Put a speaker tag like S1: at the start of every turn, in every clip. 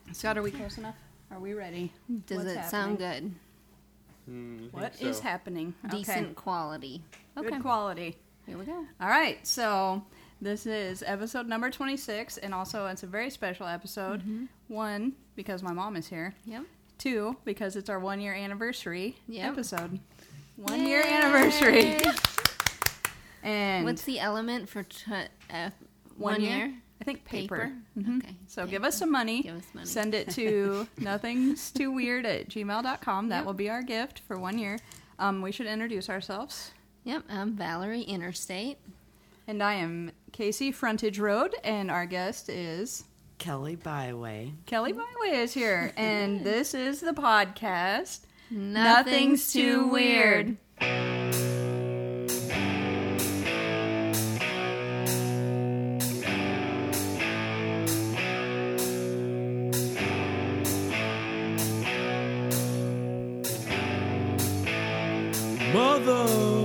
S1: Scott, are we close enough? Are we ready?
S2: Does it sound good?
S1: What is happening?
S2: Decent quality. Okay.
S1: Good quality.
S2: Here we go.
S1: All right, so this is episode number 26, and also it's a very special episode.
S2: Mm-hmm.
S1: 1, because my mom is here.
S2: Yep.
S1: 2, because it's our 1-year anniversary episode. 1
S2: Yay!
S1: year anniversary. And
S2: what's the element for 1 year?
S1: I think paper.
S2: Mm-hmm. Okay.
S1: So give us some money.
S2: Give us money.
S1: Send it to nothingstooweird@gmail.com. That
S2: Yep.
S1: will be our gift for 1 year. We should introduce ourselves.
S2: Yep, I'm Valerie Interstate.
S1: And I am Casey Frontage Road, and our guest is...
S3: Kelly Byway.
S1: Kelly Byway is here, and this is the podcast...
S2: Nothing's Too Weird.
S4: Mother,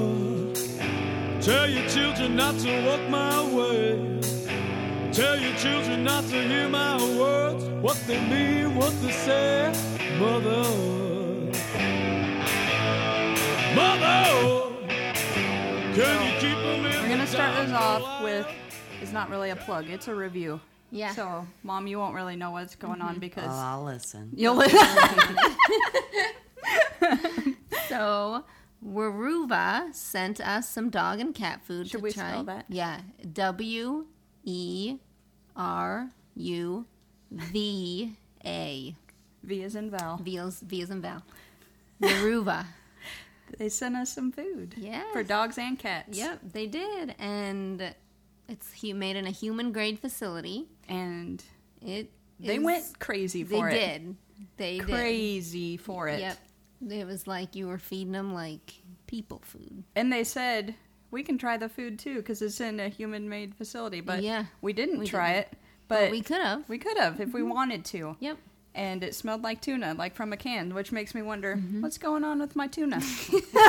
S4: tell your children not to walk my way. Tell your children not to hear my words, what they mean, what they say. Mother, can you keep them in?
S1: We're going to start this off with... It's not really a plug, it's a review.
S2: Yeah.
S1: So, Mom, you won't really know what's going on because...
S3: Well, I'll listen.
S1: You'll listen.
S2: So, Weruva sent us some dog and cat food
S1: Should
S2: to
S1: we
S2: try.
S1: spell that?
S2: Yeah. W-E-R-U-V-A.
S1: V as in Val.
S2: V as in Val. Weruva.
S1: They sent us some food.
S2: Yes.
S1: For dogs and cats.
S2: Yep, they did. And it's made in a human-grade facility.
S1: And
S2: They
S1: went crazy for it.
S2: They did.
S1: Crazy for it.
S2: Yep. It was like you were feeding them like people food.
S1: And they said, we can try the food too because it's in a human-made facility. But
S2: Yeah,
S1: we didn't
S2: we
S1: try
S2: didn't.
S1: it. But
S2: We could have.
S1: we could have if we wanted to.
S2: Yep.
S1: And it smelled like tuna, like from a can, which makes me wonder, what's going on with my tuna?
S2: Is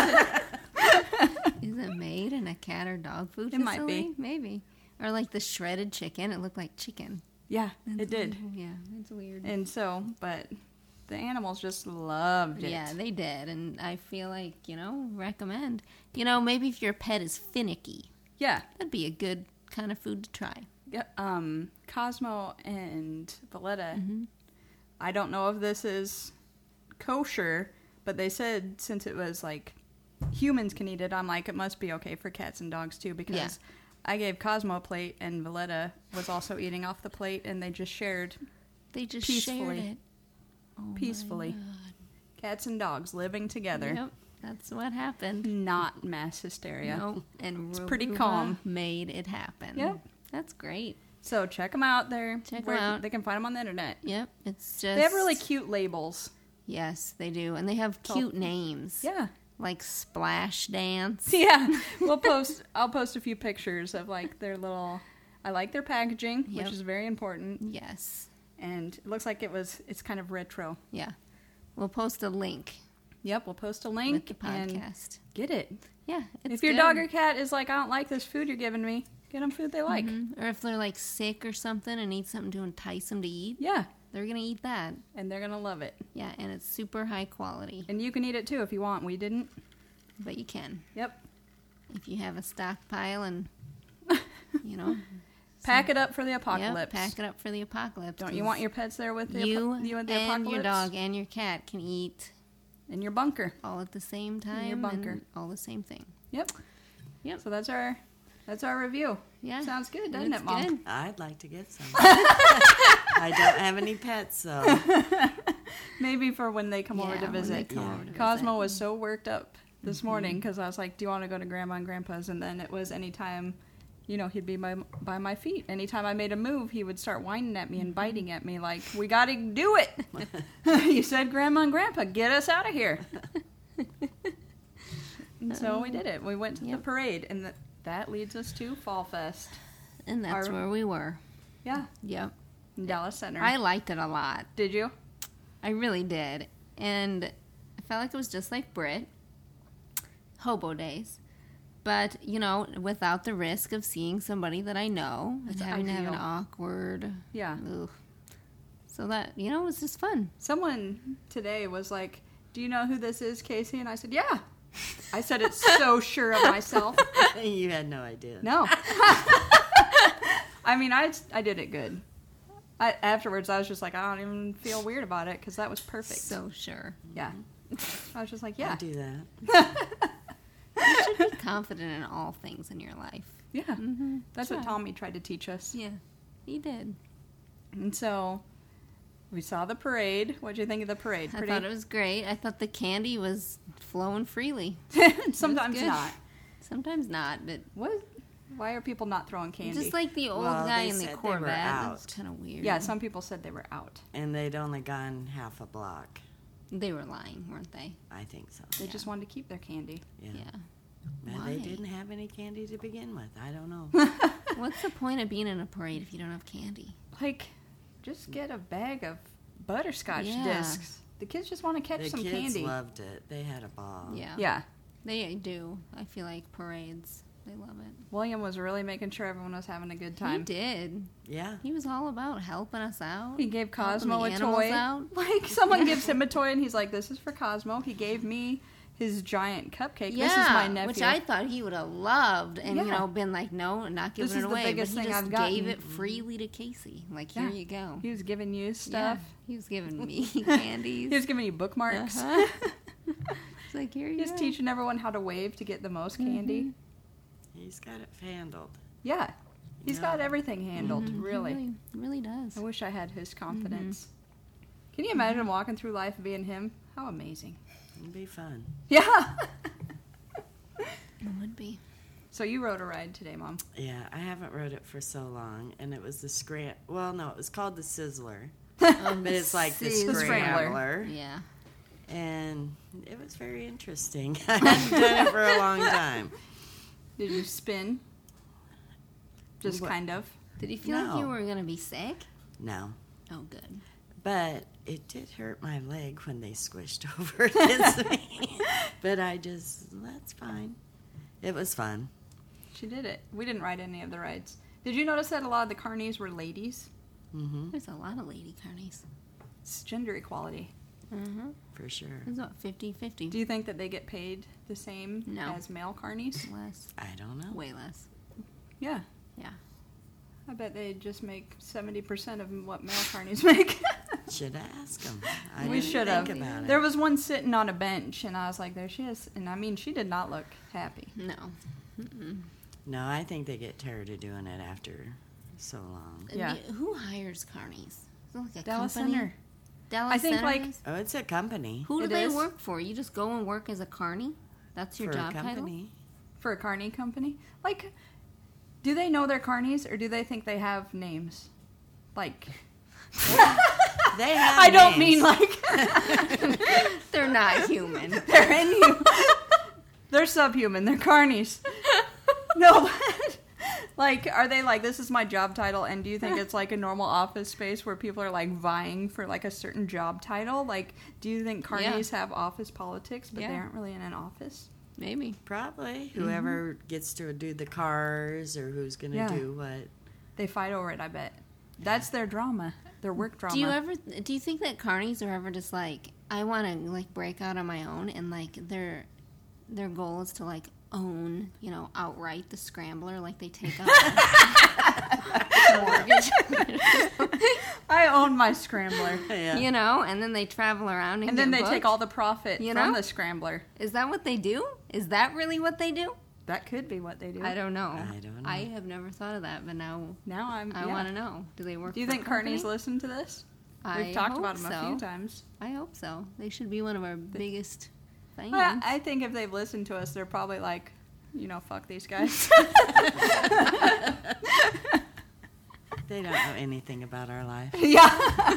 S2: it made in a cat or dog food
S1: It
S2: facility?
S1: might be.
S2: Maybe. Or like the shredded chicken. It looked like chicken.
S1: Yeah, it did.
S2: Yeah, it's weird.
S1: And so, but the animals just loved it.
S2: Yeah, they did. And I feel like, recommend. Maybe if your pet is finicky,
S1: Yeah.
S2: that'd be a good kind of food to try.
S1: Yeah, Cosmo and Valletta, I don't know if this is kosher, but they said since it was like humans can eat it, I'm like, it must be okay for cats and dogs too, because
S2: Yeah.
S1: I gave Cosmo a plate and Valletta was also eating off the plate, and they just shared
S2: They just
S1: Peacefully.
S2: shared it. Oh my
S1: peacefully.
S2: God.
S1: Cats and dogs living together.
S2: Yep, that's what happened.
S1: Not mass hysteria.
S2: Nope. And
S1: It's pretty
S2: Ruba
S1: calm.
S2: made it happen.
S1: Yep.
S2: That's great.
S1: So check them out there.
S2: Check 'em
S1: where
S2: out.
S1: They can find them on the internet.
S2: Yep. It's just.
S1: They have really cute labels.
S2: Yes, they do. And they have cute names.
S1: Yeah.
S2: Like Splash Dance.
S1: Yeah, I'll post a few pictures of like their little. I like their packaging,
S2: Yep.
S1: which is very important,
S2: Yes.
S1: and it looks like it's kind of retro.
S2: Yeah. We'll post a link
S1: Yep, we'll post a
S2: with
S1: link
S2: the
S1: and
S2: podcast.
S1: get it.
S2: Yeah. It's
S1: If your
S2: good.
S1: dog or cat is like, I don't like this food you're giving me, get them food they like.
S2: Or if they're like sick or something and need something to entice them to eat,
S1: Yeah,
S2: they're going to eat that.
S1: and they're gonna love it,
S2: Yeah. And it's super high quality.
S1: and you can eat it too if you want. We didn't.
S2: But you can.
S1: Yep,
S2: If you have a stockpile and,
S1: pack it up for the
S2: Yep,
S1: apocalypse.
S2: pack it up for the apocalypse.
S1: Don't you want your pets there with the
S2: you
S1: and the
S2: and
S1: apocalypse?
S2: your dog and your cat can eat
S1: in your bunker.
S2: all at the same time
S1: your bunker.
S2: and all the same thing.
S1: Yep.
S2: Yep.
S1: So that's our review.
S2: Yeah.
S1: Sounds good, doesn't
S2: It's
S1: it, Mom?
S2: good.
S3: I'd like to get some. I don't have any pets, so
S1: Maybe for when they come over
S2: Yeah,
S1: to
S2: when
S1: visit.
S2: they come over to
S1: Cosmo was so worked up this morning because I was like, do you want to go to Grandma and Grandpa's? And then it was anytime, he'd be by my feet. Anytime I made a move, he would start whining at me and biting at me like, we got to do it. You said Grandma and Grandpa, get us out of here. And so we did it. We went to the parade, and that leads us to Fall Fest.
S2: And that's where we were.
S1: Yeah,
S2: Yep.
S1: in Dallas Center.
S2: I liked it a lot.
S1: Did you?
S2: I really did. And I felt like it was just like Brit. Hobo Days. But, without the risk of seeing somebody that I know and
S1: That's
S2: having to have an
S1: ideal.
S2: awkward
S1: Yeah.
S2: So that, you know, it was just fun.
S1: Someone today was like, "Do you know who this is, Casey?" And I said, "Yeah." I said it so sure of myself.
S3: You had no idea.
S1: No. I mean, I did it good. Afterwards, I was just like, I don't even feel weird about it because that was perfect.
S2: So sure.
S1: Yeah. I was just like,
S3: I
S1: yeah.
S3: do that.
S2: You should be confident in all things in your life.
S1: Yeah.
S2: Mm-hmm.
S1: That's
S2: Sure.
S1: what Tommy tried to teach us.
S2: Yeah, he did.
S1: And so we saw the parade. What did you think of the parade?
S2: I thought it was great. I thought the candy was flowing freely.
S1: Sometimes
S2: good.
S1: not.
S2: Sometimes not, but
S1: What? Why are people not throwing candy?
S2: just like the old
S3: Well,
S2: guy
S3: they
S2: in the
S3: said they were
S2: Corvette.
S3: out.
S2: That's kind of weird.
S1: Yeah, some people said they were out.
S3: And they'd only gone half a block.
S2: They were lying, weren't they?
S3: I think so.
S1: They
S2: Yeah.
S1: just wanted to keep their candy.
S3: Yeah.
S2: Yeah.
S3: Maybe
S2: Why?
S3: they didn't have any candy to begin with. I don't know.
S2: What's the point of being in a parade if you don't have candy?
S1: Like, just get a bag of butterscotch
S2: Yeah.
S1: discs. The kids just want to catch
S3: The
S1: some
S3: kids
S1: candy.
S3: loved it. They had a ball.
S2: Yeah.
S1: Yeah.
S2: They do. I feel like parades, they love it.
S1: William was really making sure everyone was having a good
S2: He
S1: time.
S2: did.
S3: Yeah.
S2: He was all about helping us out.
S1: He gave
S2: helping
S1: Cosmo
S2: the
S1: a
S2: animals
S1: toy.
S2: out.
S1: Like, someone
S2: Yeah.
S1: gives him a toy and he's like, "This is for Cosmo." He gave me his giant cupcake.
S2: Yeah,
S1: This is my nephew.
S2: which I thought he would have loved, and you
S1: Yeah.
S2: know, been like, no, not
S1: This
S2: giving
S1: is
S2: it
S1: the
S2: away.
S1: biggest
S2: but he
S1: thing
S2: just
S1: I've gotten.
S2: gave it freely to Casey. Like, here
S1: Yeah.
S2: you go.
S1: He was giving you stuff.
S2: Yeah, he was giving me candies.
S1: He was giving you bookmarks.
S2: Uh-huh. It's like, here you
S1: He's
S2: go.
S1: teaching everyone how to wave to get the most candy.
S3: He's got it handled.
S1: Yeah. He's
S3: Yeah.
S1: got everything handled,
S2: Mhm,
S1: really.
S2: He really does.
S1: I wish I had his confidence. Can you imagine walking through life being him? How amazing.
S3: It'd be fun.
S1: Yeah.
S2: It would be.
S1: So you rode a ride today, Mom.
S3: Yeah, I haven't rode it for so long, and it was the Well, no, it was called the Sizzler,
S2: Oh,
S3: but it's like the
S1: The Scrambler.
S3: Scrambler,
S2: Yeah.
S3: and it was very interesting. I hadn't done it for a long time.
S1: Did you spin? Just
S3: What?
S1: kind of.
S2: Did you feel like you
S3: No.
S2: were going to be sick?
S3: No,
S2: Oh, good.
S3: but it did hurt my leg when they squished over against me. But that's fine. It was fun.
S1: She did it. We didn't ride any of the rides. Did you notice that a lot of the carnies were ladies?
S3: Hmm.
S2: There's a lot of lady carnies.
S1: It's gender equality.
S2: Mm-hmm.
S3: For sure.
S2: It's about 50-50.
S1: Do you think that they get paid the same
S2: No.
S1: as male carnies?
S2: Less.
S3: I don't know.
S2: Way less.
S1: Yeah.
S2: Yeah.
S1: I bet they just make 70% of what male carnies make.
S3: Should ask them.
S1: We should have.
S3: About
S1: There
S3: it.
S1: was one sitting on a bench, and I was like, there she is. And I mean, she did not look happy.
S2: No. Mm-mm.
S3: No, I think they get tired of doing it after so long.
S1: Yeah.
S2: Who hires carnies? Is it like a
S1: Dallas
S2: company?
S1: Center.
S2: Dallas
S1: I think,
S2: Center
S1: like,
S2: does?
S3: Oh, it's a company.
S2: Who do
S1: It
S2: they
S1: is?
S2: work for? You just go and work as a carny? That's your
S3: for
S2: job
S3: a company.
S1: For a carny company. Like, do they know they're carnies, or do they think they have names? Like,
S3: They have
S1: I don't
S3: names.
S1: mean like
S2: title? They're not human.
S1: they're inhuman. They're subhuman. They're carnies. No, but, like, are they like, this is my job title, and do you think it's like a normal office space where people are like vying for like a certain job title? Like, do you think carnies have office politics, but they
S2: Yeah.
S1: aren't really in an office?
S2: Maybe.
S3: Probably whoever gets to do the cars or who's going to
S1: Yeah.
S3: do what.
S1: They fight over it, I bet. That's their drama, their work drama.
S2: Do you think that carnies are ever just like, I want to like break out on my own, and like their goal is to like own, you know, outright the Scrambler, like they take out a mortgage,
S1: I own my Scrambler.
S3: Yeah.
S2: you know, and then they travel around and,
S1: And then
S2: get
S1: they
S2: booked?
S1: take all the profit
S2: You
S1: from
S2: know?
S1: the Scrambler.
S2: Is that what they do? Is that really what they do?
S1: That could be what they do.
S2: I don't know.
S3: I don't know.
S2: I have never thought of that, but now
S1: Now
S2: I want to know. Do they work?
S1: Do you
S2: for a
S1: think carnies
S2: company?
S1: listen to this?
S2: I
S1: We've talked
S2: hope
S1: about them a
S2: so.
S1: few times.
S2: I hope so. They should be one of our biggest fans.
S1: Well, I think if they've listened to us, they're probably like, you know, fuck these guys.
S3: They don't know anything about our life.
S1: Yeah.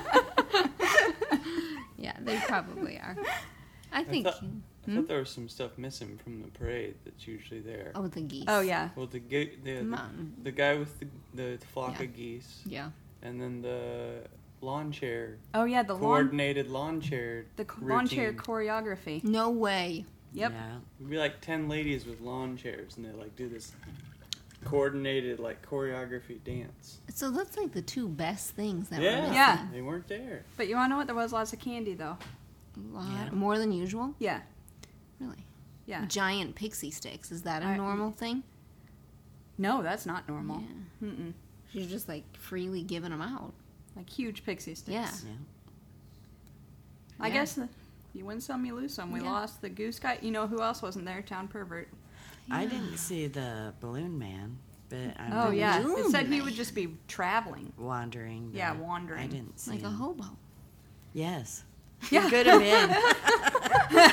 S2: Yeah, they probably are. I think.
S5: I thought there was some stuff missing from the parade that's usually there.
S2: Oh, the geese.
S1: Oh, yeah.
S5: Well, the
S2: Mountain.
S5: the guy with the flock
S2: Yeah.
S5: of geese,
S2: Yeah.
S5: and then the lawn chair,
S1: Oh, yeah, the lawn,
S5: coordinated lawn chair.
S1: lawn chair
S5: routine.
S1: choreography.
S2: No way.
S1: Yep.
S3: Yeah.
S5: It'd be like 10 ladies with lawn chairs, and they like do this coordinated like choreography dance.
S2: So that's like the two best things that were
S5: Yeah.
S2: missing.
S1: Yeah.
S5: They weren't there.
S1: But you want to know what? There was lots of candy, though.
S2: A lot
S3: Yeah.
S2: more than usual.
S1: Yeah.
S2: Really.
S1: Yeah.
S2: Giant pixie sticks. Is that a
S1: I-
S2: normal thing?
S1: No, that's not normal.
S2: Yeah.
S1: Mm-mm.
S2: She's just like freely giving them out.
S1: Like huge pixie sticks.
S2: Yeah.
S3: Yeah.
S1: I
S2: Yeah.
S1: guess you win some, you lose some. We
S2: Yeah.
S1: lost the goose guy. You know who else wasn't there? Town pervert.
S3: I didn't see the balloon man, but I'm
S1: Oh, yeah. It
S2: Balloon
S1: said he
S2: Man.
S1: would just be traveling.
S3: wandering.
S1: Yeah,
S3: but
S1: wandering.
S3: I didn't see
S2: Like a
S3: him.
S2: hobo.
S3: Yes.
S1: Yeah.
S3: He could have been.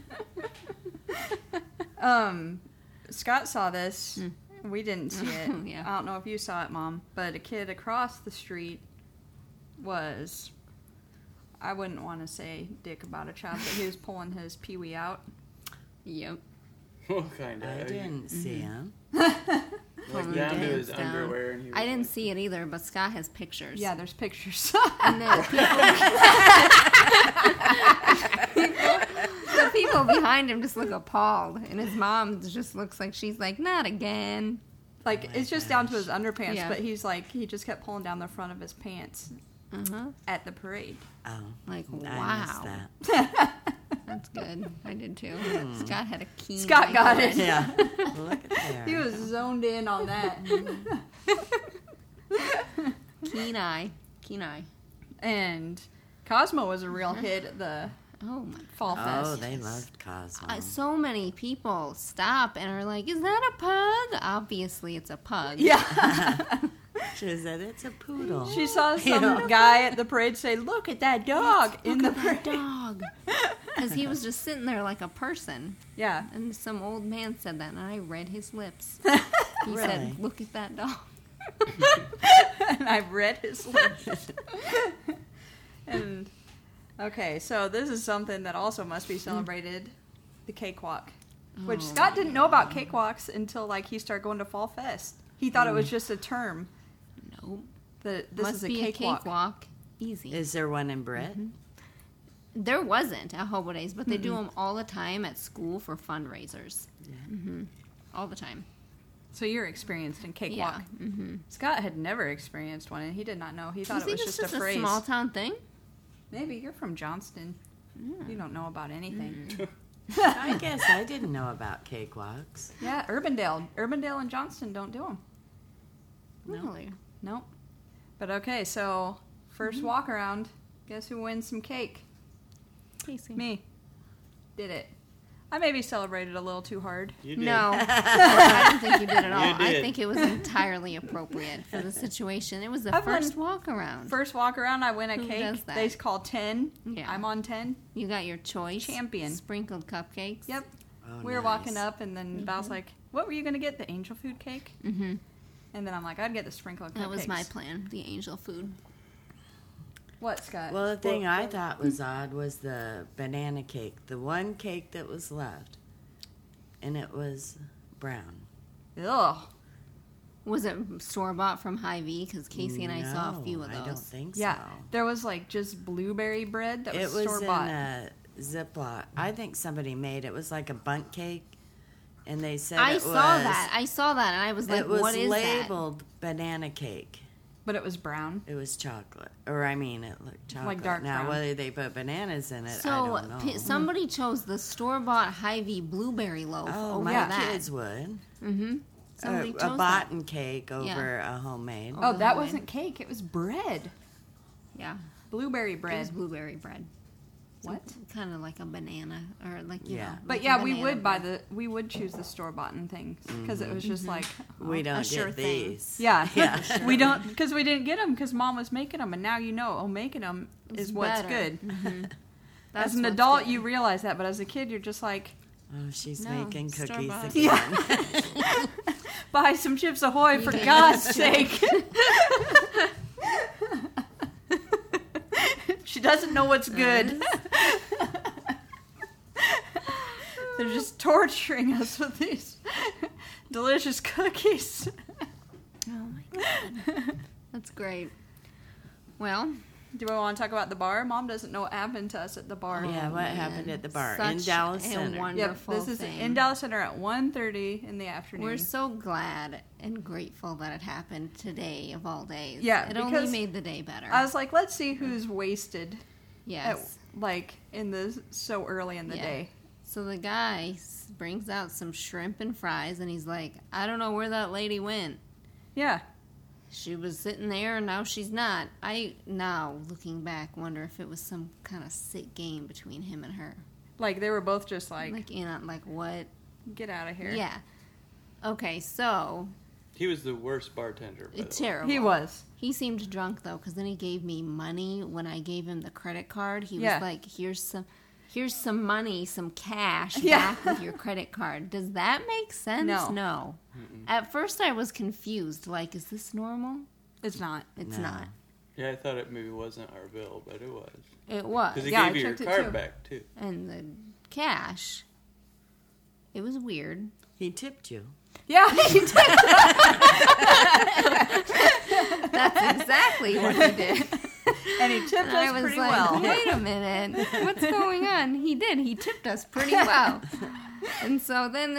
S1: Scott saw this. We didn't see it.
S2: Yeah.
S1: I don't know if you saw it, Mom, but a kid across the street was, I wouldn't want to say dick about a child, but he was pulling his peewee out.
S2: Yep.
S5: What kind of?
S3: I didn't see him.
S5: Like down to his
S2: Down.
S5: underwear, and he was
S2: I didn't
S5: like,
S2: see it either, but Scott has pictures.
S1: Yeah, there's pictures.
S2: And then the people behind him just look appalled, and his mom just looks like she's like, not again.
S1: Like,
S3: Oh my
S1: it's just down to
S3: gosh.
S1: his underpants,
S2: Yeah.
S1: but he's like, he just kept pulling down the front of his pants
S2: Uh-huh.
S1: at the parade.
S3: Oh,
S2: Like,
S3: I
S2: wow.
S3: missed that.
S2: That's good. I did too. Scott had a keen
S1: Scott
S2: eye
S1: got
S2: for
S1: it.
S3: Yeah. Look at there.
S1: He was zoned in on that.
S2: Keen eye. Keen eye.
S1: And Cosmo was a real hit at the
S2: Oh my.
S1: Fall Fest.
S3: Oh, they loved Cosmo.
S2: So many people stop and are like, is that a pug? Obviously, it's a pug.
S1: Yeah.
S3: She said it's a poodle.
S1: She saw some guy at the parade say, "Look at that dog in the
S2: Look at that
S1: parade."
S2: dog. Because he was just sitting there like a person.
S1: Yeah.
S2: And some old man said that, and I read his lips. He
S3: Really?
S2: said, look at that dog.
S1: And I've read his lips. And okay, so this is something that also must be celebrated: the cakewalk. Which
S2: Oh,
S1: Scott didn't know about cakewalks until like he started going to Fall Fest. He thought it was just a term.
S2: Nope.
S1: That this
S2: Must
S1: is a
S2: be
S1: cakewalk.
S2: a cakewalk. Easy.
S3: Is there one in Brett?
S2: There wasn't at Hobo Days, but they do them all the time at school for fundraisers. Mm-hmm. All the time.
S1: So you're experienced in cakewalk.
S2: Yeah. Mm-hmm.
S1: Scott had never experienced one, and he did not know. He thought
S2: You
S1: it
S2: think
S1: was
S2: it's
S1: just a phrase.
S2: small town thing?
S1: Maybe you're from Johnston. You don't know about anything.
S3: I guess I didn't know about cakewalks.
S1: Yeah, Urbandale and Johnston don't do them.
S2: Really?
S1: Nope. But okay, so first walk around. Guess who wins some cake?
S2: Casey.
S1: Me. Did it. I maybe celebrated a little too hard.
S5: You did.
S2: No, I don't think you did at all.
S5: You
S2: I
S5: did.
S2: think it was entirely appropriate for the situation. It was the
S1: I've
S2: first
S1: run-
S2: walk around.
S1: First walk around, I win a
S2: Who
S1: cake.
S2: does that?
S1: They call 10.
S2: Yeah.
S1: I'm on 10.
S2: You got your choice.
S1: Champion.
S2: Sprinkled cupcakes.
S1: Yep.
S3: Oh,
S1: We were walking
S3: nice.
S1: up, and then Val's like, "What were you gonna get? The angel food cake?"
S2: Mm-hmm.
S1: And then I'm like, "I'd get the sprinkled cupcakes."
S2: That was my plan. The angel food.
S1: What, Scott?
S3: Well, the thing I thought was odd was the banana cake, the one cake that was left, and it was brown.
S1: Ugh.
S2: Was it store bought from Hy-Vee? Because Casey and I saw a few of
S3: No,
S2: those.
S3: I don't think
S1: Yeah,
S3: so.
S1: there was like just blueberry bread that
S3: It
S1: was
S3: was
S1: store
S3: in
S1: bought.
S3: a Ziploc. I think somebody made it. It was like a bundt cake, and they said
S2: I
S3: it
S2: saw
S3: was,
S2: that. I saw that, and I was like,
S3: it was
S2: "What is
S3: labeled banana cake.
S1: But it was brown.
S3: It was chocolate, or I mean, it looked chocolate.
S1: dark
S3: now,
S1: brown.
S3: whether they put bananas in it,
S2: that?"
S3: I
S2: So
S3: don't know.
S2: somebody chose the store bought Hy-Vee blueberry loaf
S3: oh,
S2: over
S3: my
S2: that.
S3: kids would.
S2: Mm-hmm.
S3: A,
S2: Somebody
S3: a
S2: chose that.
S3: boughten cake over a homemade.
S1: Oh,
S2: the
S1: that
S2: homemade.
S1: wasn't cake. It was bread.
S2: Yeah,
S1: Blueberry
S2: it
S1: bread.
S2: was blueberry bread.
S1: What?
S2: Kind of like a banana, or like you
S3: Yeah.
S2: know.
S1: But
S2: like a
S1: yeah, we
S2: banana
S1: would buy
S2: bread.
S1: we would choose the store bought things because it was just like,
S3: We don't
S2: sure
S3: get
S2: thing.
S3: these.
S1: yeah,
S3: Yeah.
S1: we don't because we didn't get them because Mom was making them, and now you know, making them is what's
S2: better.
S1: good.
S2: That's
S1: As an
S2: what's
S1: adult,
S2: good.
S1: you realize that, but as a kid, you're just like,
S3: Oh, she's
S2: No,
S3: making cookies
S2: store-bought.
S3: again.
S1: buy some Chips Ahoy for
S2: get
S1: God's sake. She doesn't know what's good. They're just torturing us with these delicious cookies.
S2: Oh my god, that's great. Well,
S1: Do we want to talk about the bar? Mom doesn't know what happened to us at the bar.
S3: Yeah, what happened at the bar in
S2: Such
S3: Dallas
S2: a
S3: Center?
S2: wonder-
S1: Yep,
S2: wonderful
S1: this is
S2: thing.
S1: in Dallas Center at 1:30 in the afternoon.
S2: We're so glad and grateful that it happened today of all days.
S1: Yeah,
S2: it only
S1: because
S2: made the day better.
S1: I was like, let's see who's wasted
S2: yes.
S1: so early in the
S2: Yeah.
S1: day.
S2: So the guy brings out some shrimp and fries, and he's like, I don't know where that lady went.
S1: Yeah.
S2: She was sitting there, and now she's not. I, now, looking back, wonder if it was some kind of sick game between him and her.
S1: Like, they were both just like,
S2: Like what?
S1: get out of here.
S2: Yeah. Okay, so,
S5: He was the worst bartender. By the way.
S2: terrible.
S1: He was.
S2: He seemed drunk, though, because then he gave me money when I gave him the credit card. He
S1: Yeah.
S2: was like, here's some money, some cash
S1: Yeah.
S2: back with your credit card. Does that make sense?
S1: No.
S2: At first I was confused. Like, is this normal?
S1: It's not.
S2: It's
S3: No.
S2: not.
S5: Yeah, I thought it maybe wasn't our bill, but it was.
S2: It was.
S5: Because he
S1: Yeah, I
S5: gave you your
S1: checked it
S5: card
S1: too.
S5: back, too.
S2: And the cash, it was weird.
S3: He tipped you.
S1: Yeah, he did.
S2: That's exactly what he did.
S1: And he tipped
S2: And I
S1: us
S2: was
S1: pretty
S2: like,
S1: well.
S2: wait a minute, what's going on? He did. He tipped us pretty well. And so then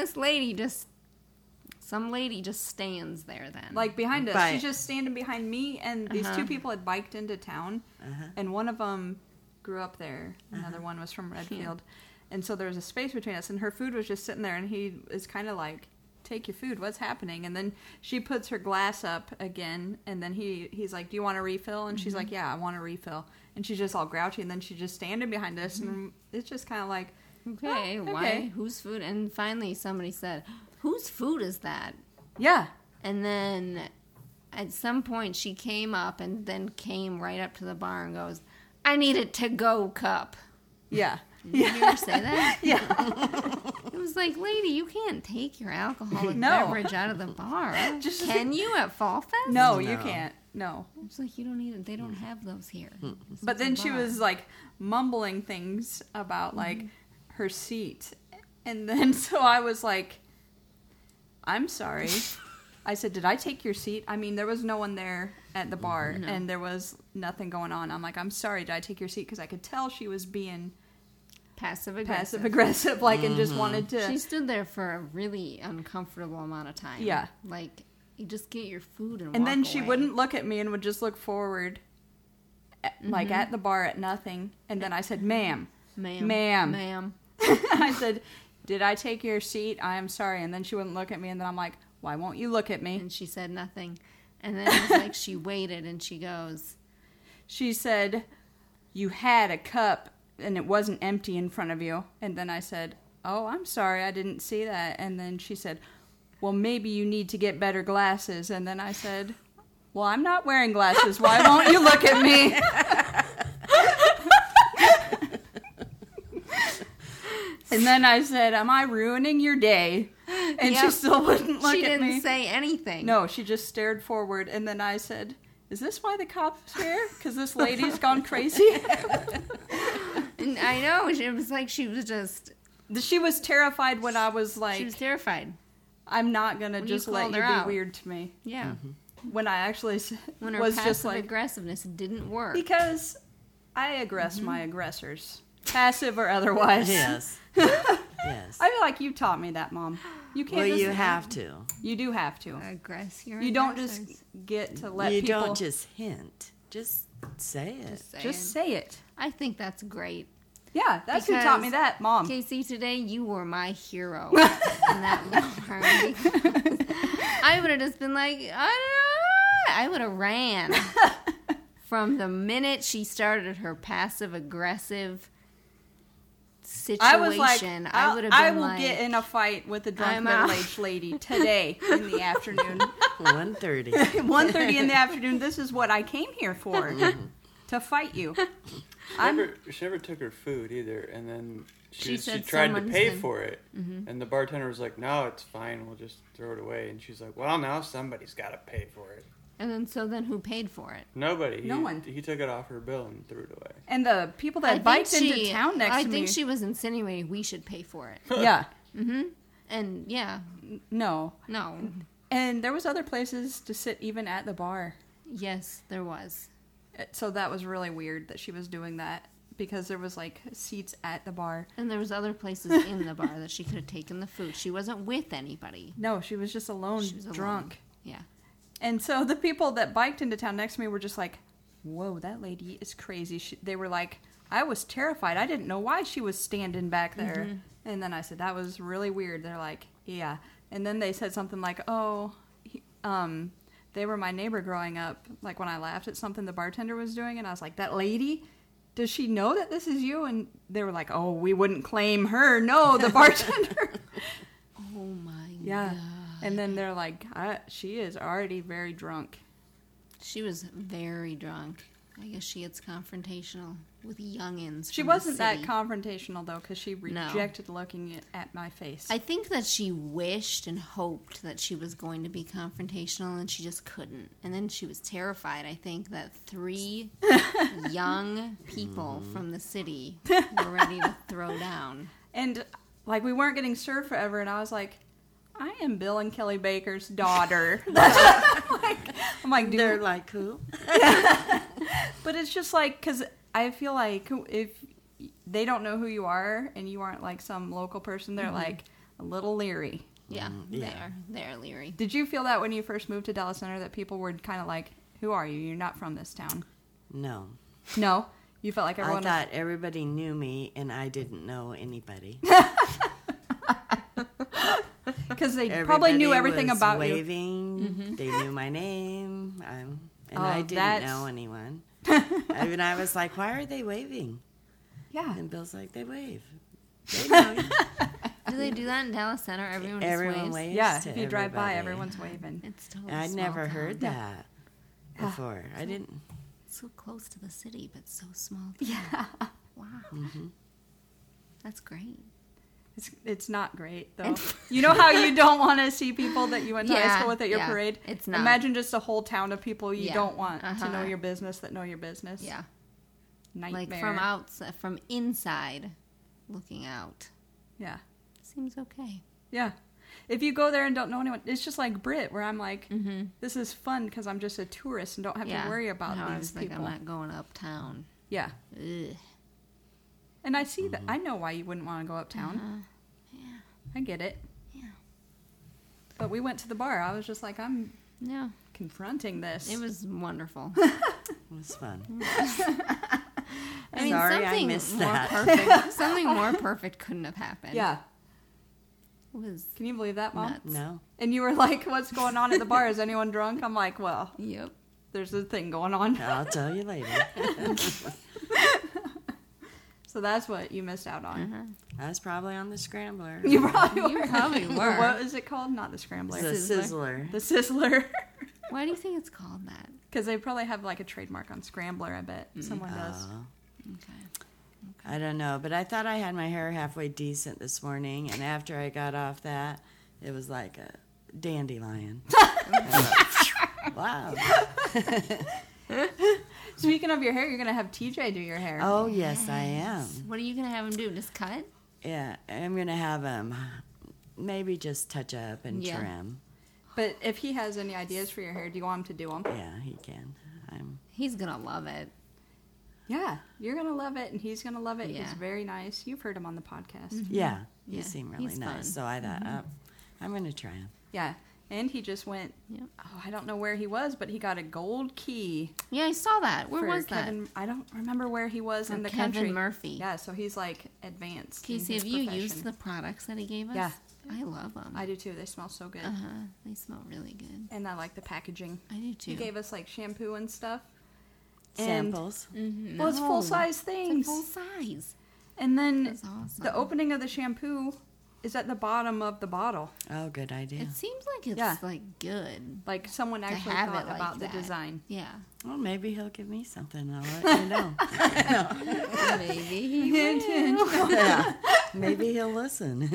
S2: some lady just stands there then.
S1: Like behind us.
S3: Right.
S1: She's just standing behind me, and these
S2: Uh-huh.
S1: two people had biked into town,
S3: Uh-huh.
S1: and one of them grew up there. Another one was from Redfield. And so there was a space between us, and her food was just sitting there, and he is kind of like, take your food, what's happening? And then she puts her glass up again, and then he's like, do you want a refill? And she's like, yeah, I want a refill. And she's just all grouchy, and then she's just standing behind us, and it's just kind of like,
S2: okay,
S1: oh,
S2: why?
S1: okay.
S2: Whose food? And finally somebody said, whose food is that?
S1: yeah.
S2: And then at some point she came up and then came right up to the bar and goes, I need a to-go cup.
S1: Yeah.
S2: Did you ever say that?
S1: Yeah.
S2: It was like, lady, you can't take your alcoholic
S1: No.
S2: beverage out of the bar.
S1: Just-
S2: Can you at Fall Fest?
S1: No, you
S3: No.
S1: can't. No.
S2: It's like, you don't need it. They don't have those here. This
S1: But
S2: is a
S1: then she
S2: bar.
S1: was like mumbling things about like her seat. And then so I was like, I'm sorry. I said, did I take your seat? I mean, there was no one there at the bar
S2: No.
S1: and there was nothing going on. I'm like, I'm sorry, did I take your seat? Because I could tell she was being
S2: passive aggressive.
S1: passive aggressive, like, and just wanted to.
S2: She stood there for a really uncomfortable amount of time.
S1: Yeah.
S2: Like, you just get your food and
S1: And
S2: walk
S1: then she
S2: away.
S1: wouldn't look at me and would just look forward, like
S2: Mm-hmm.
S1: at the bar at nothing. And then I said, ma'am.
S2: Ma'am.
S1: Ma'am.
S2: Ma'am.
S1: I said, did I take your seat? I am sorry. And then she wouldn't look at me. And then I'm like, why won't you look at me?
S2: And she said nothing. And then it was like she waited and she goes,
S1: She said, you had a cup and it wasn't empty in front of you. And then I said, oh, I'm sorry. I didn't see that. And then she said, well, maybe you need to get better glasses. And then I said, well, I'm not wearing glasses. Why won't you look at me? And then I said, am I ruining your day? And she
S2: Yep.
S1: still wouldn't look
S2: she
S1: at
S2: didn't
S1: me.
S2: say anything.
S1: No, she just stared forward. And then I said, is this why the cops are here? Because this lady's gone crazy?
S2: And I know. It was like she was just,
S1: She was terrified when I was like,
S2: she was terrified.
S1: I'm not going to
S2: When you
S1: just let
S2: called
S1: you
S2: her
S1: be
S2: out.
S1: weird to me.
S2: Yeah.
S1: When I actually
S2: When her
S1: was
S2: passive
S1: just like,
S2: aggressiveness didn't work.
S1: because I aggress my aggressors, passive or otherwise.
S3: Yes. Yes.
S1: I feel like you taught me that, Mom. You can't
S3: Well,
S1: just,
S3: you have to.
S1: You do have to.
S2: Aggress your
S1: You don't just
S2: aggressors.
S1: get to let
S3: You
S1: people
S3: don't just hint. Just say it.
S1: just say it.
S2: I think that's great.
S1: Yeah, that's who taught me
S2: Because-
S1: that, Mom.
S2: Casey, today you were my hero in that bar. I would have just been like, I would have ran from the minute she started her passive aggressive situation.
S1: I was like,
S2: I would have been
S1: I will
S2: like,
S1: get in a fight with a drunk
S2: I'm out.
S1: middle-aged lady today in the afternoon.
S3: 1:30.
S1: 1:30 in the afternoon. This is what I came here for, to fight you.
S5: She never took her food either, and then
S2: She
S5: she
S2: said
S5: tried to
S2: someone's
S5: pay
S2: been-
S5: for it, and the bartender was like, "No, it's fine. We'll just throw it away." And she's like, "Well, now somebody's got to pay for it."
S2: and then who paid for it?
S5: Nobody.
S1: No one.
S5: He took it off her bill and threw it away.
S1: And the people that
S2: I
S1: biked
S2: think
S1: into town next
S2: I
S1: to
S2: think
S1: me.
S2: she was insinuating we should pay for it.
S1: Yeah.
S2: And yeah,
S1: No.
S2: no,
S1: And there was other places to sit even at the bar.
S2: yes, there was.
S1: So that was really weird that she was doing that because there was like seats at the bar.
S2: And there was other places in the bar that she could have taken the food. She wasn't with anybody.
S1: No, she was just alone,
S2: She was alone.
S1: drunk.
S2: Yeah.
S1: And so the people that biked into town next to me were just like, whoa, that lady is crazy. They were like, I was terrified. I didn't know why she was standing back there.
S2: Mm-hmm.
S1: And then I said, that was really weird. They're like, yeah. And then they said something like, they were my neighbor growing up. Like when I laughed at something the bartender was doing, and I was like, that lady? Does she know that this is you? And they were like, oh, we wouldn't claim her. No, the bartender.
S2: Oh my
S1: Yeah.
S2: God.
S1: And then they're like, she is already very drunk.
S2: She was very drunk. I guess she gets confrontational with youngins.
S1: She
S2: from the
S1: wasn't that
S2: city.
S1: confrontational, though, because she rejected looking at my face.
S2: I think that she wished and hoped that she was going to be confrontational, and she just couldn't. And then she was terrified, I think, that 3 young people from the city were ready to throw down.
S1: And, like, we weren't getting served forever, and I was like, I am Bill and Kelly Baker's daughter. I'm like, dude.
S3: They're like, who?
S1: But it's just like, because I feel like if they don't know who you are and you aren't like some local person, they're like a little leery.
S2: Yeah,
S3: yeah.
S2: they're leery.
S1: Did you feel that when you first moved to Dallas Center that people were kind of like, who are you? You're not from this town.
S3: No.
S1: No? You felt like everyone
S3: I thought everybody knew me, and I didn't know anybody.
S1: because they probably knew everything
S3: was
S1: about you.
S3: waving. They knew my name. And
S1: Oh,
S3: I didn't
S1: that's-
S3: know anyone. And I was like, why are they waving?
S1: Yeah.
S3: And Bill's like, they wave. They know you.
S2: Do they do that in Dallas Center? Everyone just
S3: Everyone
S2: waves?
S3: waves.
S1: Yeah,
S3: to
S1: if you drive by,
S3: everybody.
S1: everyone's waving.
S2: It's totally
S3: I'd
S2: small
S3: never
S2: town.
S3: heard
S1: Yeah.
S3: that before. I didn't.
S2: So close to the city, but so small.
S1: Yeah.
S2: Wow.
S3: Mm-hmm.
S2: That's great.
S1: It's not great, though. You know how you don't want to see people that you went to high
S2: Yeah,
S1: school with at your
S2: yeah,
S1: parade?
S2: it's not.
S1: Imagine just a whole town of people you
S2: Yeah,
S1: don't want to
S2: uh-huh.
S1: know your business that know your business.
S2: Yeah.
S1: Nightmare.
S2: Like from outside, from inside, looking out.
S1: Yeah.
S2: Seems okay.
S1: Yeah. If you go there and don't know anyone, it's just like Brit, where I'm like,
S2: Mm-hmm.
S1: this is fun because I'm just a tourist and don't have
S2: Yeah.
S1: to worry about
S2: No, I
S1: these
S2: was like,
S1: people.
S2: I'm not going uptown.
S1: Yeah.
S2: Ugh.
S1: And I see that. I know why you wouldn't want to go uptown.
S2: Uh-huh. Yeah.
S1: I get it.
S2: Yeah.
S1: But we went to the bar. I was just like, I'm
S2: No,
S1: confronting this.
S2: it was wonderful.
S3: It was fun.
S2: I mean,
S3: Sorry, I
S2: something
S3: missed
S2: more
S3: that.
S2: perfect. Something more perfect couldn't have happened.
S1: Yeah.
S2: It was.
S1: Can you believe that, Mom?
S2: Nuts.
S3: No.
S1: And you were like, what's going on at the bar? Is anyone drunk? I'm like, well,
S2: Yep.
S1: there's a thing going on.
S3: I'll tell you later.
S1: So that's what you missed out on.
S2: Uh-huh.
S3: I was probably on the scrambler.
S1: You probably were.
S2: You probably were.
S1: What is it called? Not the Scrambler.
S3: The Sizzler.
S1: The Sizzler.
S2: Why do you think it's called that?
S1: Because they probably have like a trademark on Scrambler, I bet. Someone does.
S2: Okay.
S3: I don't know, but I thought I had my hair halfway decent this morning, and after I got off that, it was like a dandelion. Wow.
S1: Speaking of your hair, you're going to have TJ do your hair.
S3: Oh, yes, I am.
S2: What are you gonna have him do? Just cut?
S3: Yeah, I'm going to have him maybe just touch up and
S2: Yeah.
S3: trim.
S1: But if he has any ideas for your hair, do you want him to do them?
S3: Yeah, he can.
S2: He's gonna love it.
S1: Yeah. You're going to love it, and he's going to love it.
S2: Yeah.
S1: He's very nice. You've heard him on the podcast.
S3: Yeah, you
S2: Yeah,
S3: seem really
S2: he's
S3: nice.
S2: fun.
S3: So I thought, I'm going to try him.
S1: Yeah. And he just went,
S2: Yep.
S1: oh, I don't know where he was, but he got a gold key.
S2: Yeah, I saw that. Where
S1: for
S2: was
S1: Kevin, I don't remember where he was
S2: Oh,
S1: in the
S2: Kevin
S1: country.
S2: Murphy.
S1: Yeah, so he's like advanced. in
S2: Casey,
S1: his
S2: have you
S1: profession.
S2: used the products that he gave us?
S1: Yeah.
S2: I love them.
S1: I do too. They smell so good.
S2: They smell really good.
S1: And I like the packaging.
S2: I do too.
S1: He gave us like shampoo and stuff. And-
S3: Samples.
S1: Well, it's full size
S2: It's
S1: things.
S2: full size.
S1: And then
S2: That's awesome.
S1: the opening of the shampoo is at the bottom of the bottle.
S3: Oh, good idea.
S2: It seems like it's
S1: Yeah.
S2: like good.
S1: Like someone actually
S2: have
S1: thought
S2: it like
S1: about
S2: that.
S1: the design.
S2: Yeah.
S3: Well, maybe he'll give me something. I'll let you know.
S2: Maybe he will.
S3: Yeah, maybe he'll listen.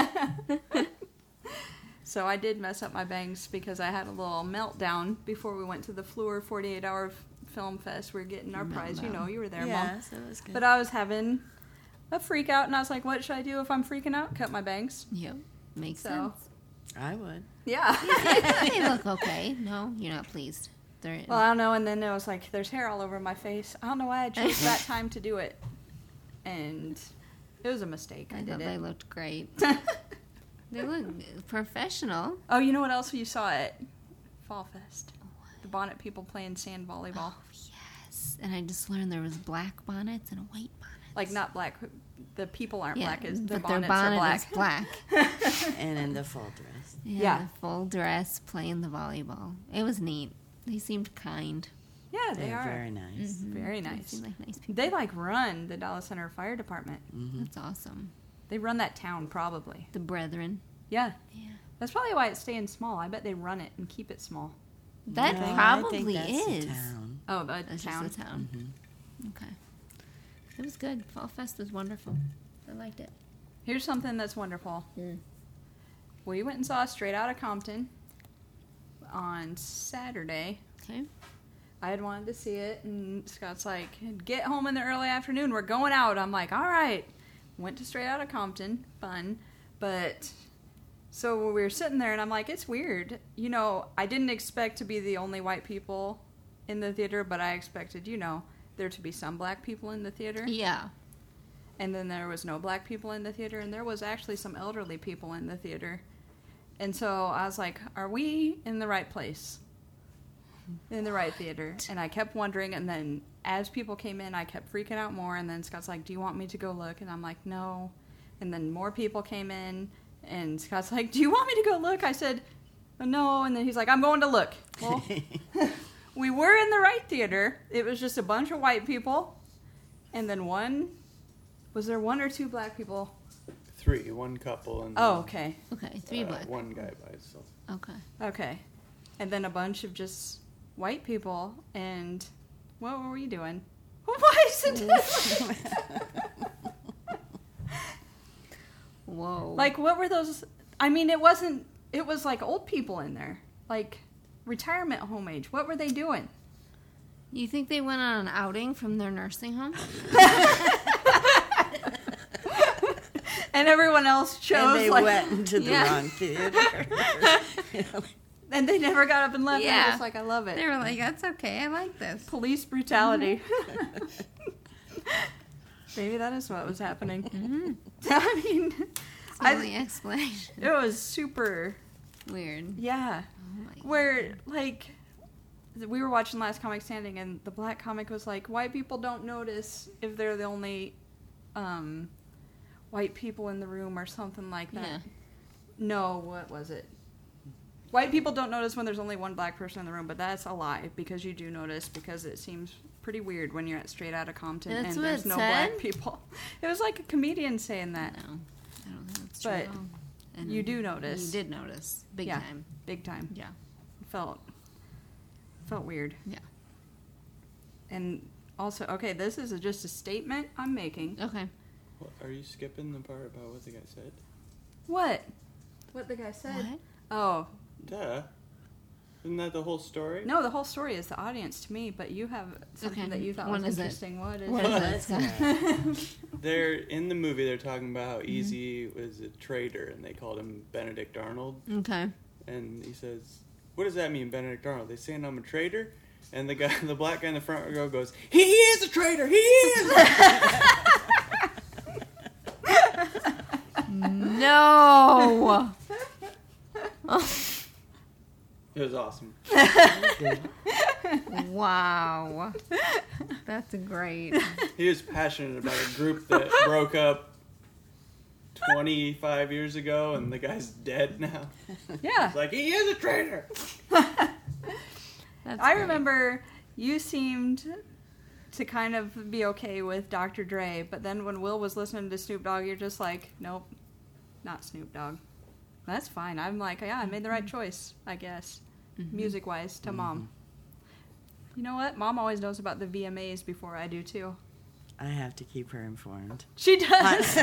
S1: So I did mess up my bangs because I had a little meltdown before we went to the Fleur 48-hour film fest. We were getting our prize. You know, you were there, Mom.
S3: Yes, it was good.
S1: But I was having a freak out, and I was like, what should I do if I'm freaking out? Cut my bangs.
S2: Yep. Makes
S1: So-
S2: sense.
S3: I would.
S1: Yeah.
S2: They look okay. No, you're not pleased. there.
S1: Well, I don't know. And then it was like, there's hair all over my face. I don't know why I chose that time to do it. And it was a mistake. I
S2: thought
S1: did
S2: they
S1: it.
S2: looked great. They look professional.
S1: Oh, you know what else you saw at Fall Fest? The bonnet people playing sand volleyball.
S2: Oh, yes. And I just learned there was black bonnets and white bonnets.
S1: Like, not black. The people aren't
S2: Yeah,
S1: black. Their
S2: but their
S1: bonnets
S2: bonnet
S1: are black.
S2: is black.
S3: And in the full dress.
S2: Yeah,
S1: Yeah.
S2: full dress playing the volleyball. It was neat. They seemed kind.
S1: Yeah, they
S3: They're
S1: are.
S3: very nice.
S1: Very
S2: They
S1: nice.
S2: seem like nice people.
S1: They, like, run the Dallas Center Fire Department.
S2: That's awesome.
S1: They run that town, probably.
S2: The Brethren.
S1: Yeah.
S2: Yeah.
S1: That's probably why it's staying small. I bet they run it and keep it small.
S2: That
S3: No, I
S2: probably
S3: think that's
S2: is.
S3: The town.
S1: Oh, the
S2: That's
S1: town.
S2: just the town. Okay. It was good. Fall Fest was wonderful. I liked it.
S1: Here's something that's wonderful. We went and saw Straight Outta Compton on Saturday.
S2: Okay.
S1: I had wanted to see it, and Scott's like, get home in the early afternoon. We're going out. I'm like, all right. Went to Straight Outta Compton. Fun. But so we were sitting there, and I'm like, it's weird. You know, I didn't expect to be the only white people in the theater, but I expected, you know, there to be some black people in the theater.
S2: Yeah.
S1: And then there was no black people in the theater, and there was actually some elderly people in the theater. And so I was like, are we in the right place? In the right theater? And I kept wondering, and then as people came in, I kept freaking out more, and then Scott's like, do you want me to go look? And I'm like, no. And then more people came in, and Scott's like, do you want me to go look? I said, no. And then he's like, I'm going to look. Well, we were in the right theater. It was just a bunch of white people, and then was there one or two black people?
S5: 3, one couple, and
S1: Oh, okay.
S2: Okay. 3 black.
S5: one guy by himself.
S2: Okay.
S1: Okay. And then a bunch of just white people, and what were we doing? Why is it
S2: Whoa.
S1: like, what were those? I mean, it was like old people in there. Like, retirement home age. What were they doing?
S2: You think they went on an outing from their nursing home?
S1: And everyone else chose,
S3: And they
S1: like,
S3: went into the
S2: Yeah.
S3: wrong theater.
S1: and they never got up and left.
S2: Yeah.
S1: I was like, I love it.
S2: They were like, that's okay. I like this.
S1: Police brutality. Maybe that is what was happening. I mean,
S2: It's the only explanation.
S1: it was super,
S2: Weird.
S1: yeah.
S2: Oh my
S1: Where, like, we were watching Last Comic Standing, and the black comic was like, white people don't notice if they're the only white people in the room or something like that.
S2: Yeah.
S1: No, what was it? White people don't notice when there's only one black person in the room, but that's a lie, because you do notice, because it seems pretty weird when you're at Straight Outta Compton
S2: That's
S1: and
S2: what
S1: there's
S2: it
S1: no
S2: said?
S1: black people. It was like a comedian saying that.
S2: No, I don't think that's
S1: But
S2: true. And
S1: you do notice.
S2: You did notice. Big
S1: Yeah.
S2: time.
S1: Big time.
S2: Yeah.
S1: Felt weird.
S2: Yeah.
S1: And also, okay, this is just a statement I'm making.
S2: Okay.
S5: What, are you skipping the part about what the guy said?
S1: What? What the guy said?
S2: What?
S1: Oh,
S5: Duh. Isn't that the whole story?
S1: no, the whole story is the audience to me, but you have something
S2: Okay.
S1: that you thought
S2: What
S1: was
S2: is it?
S1: interesting. What is
S2: What
S1: it?
S2: is it?
S5: They're in the movie. They're talking about how Easy was a traitor, and they called him Benedict Arnold.
S2: Okay.
S5: And he says, "What does that mean, Benedict Arnold? They saying I'm a traitor?" And the guy, the black guy in the front row, goes, "He is a traitor. He is."
S2: No.
S5: It was awesome.
S2: Wow. That's great.
S5: He was passionate about a group that broke up 25 years ago, and the guy's dead now.
S1: Yeah.
S5: It's like, he is a traitor.
S2: That's
S1: I
S2: great.
S1: remember you seemed to kind of be okay with Dr. Dre, but then when Will was listening to Snoop Dogg, you're just like, nope, not Snoop Dogg. That's fine. I'm like, yeah, I made the right choice, I guess, music-wise, to Mom. You know what? Mom always knows about the VMAs before I do, too.
S3: I have to keep her informed.
S1: She does.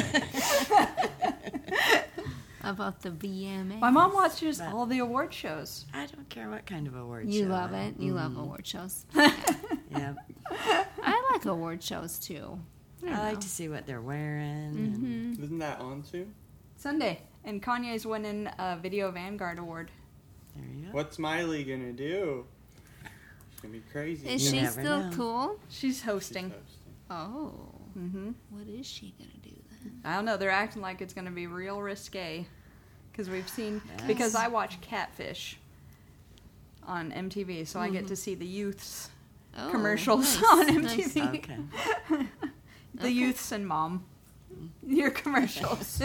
S2: About the VMA.
S1: My mom watches
S3: But-
S1: all the award shows.
S3: I don't care what kind of award
S2: You
S3: show.
S2: love it. You love award shows.
S3: Yeah.
S2: I like award shows too.
S3: I like to see what they're wearing. and-
S5: Isn't that on too?
S1: Sunday. And Kanye's winning a Video Vanguard Award.
S3: There you go.
S5: What's Miley gonna do? gonna be crazy.
S2: Is
S3: You
S2: she
S3: never
S2: still
S3: know.
S2: cool?
S1: She's hosting.
S2: Oh.
S1: Mm-hmm.
S2: What is she going to do then?
S1: I don't know. They're acting like it's going to be real risque. Because we've seen... Because I watch Catfish on MTV, so I get to see the youths
S2: Oh,
S1: commercials
S2: nice,
S1: on
S2: nice.
S1: MTV.
S3: Okay.
S1: The youths and mom. Your commercials.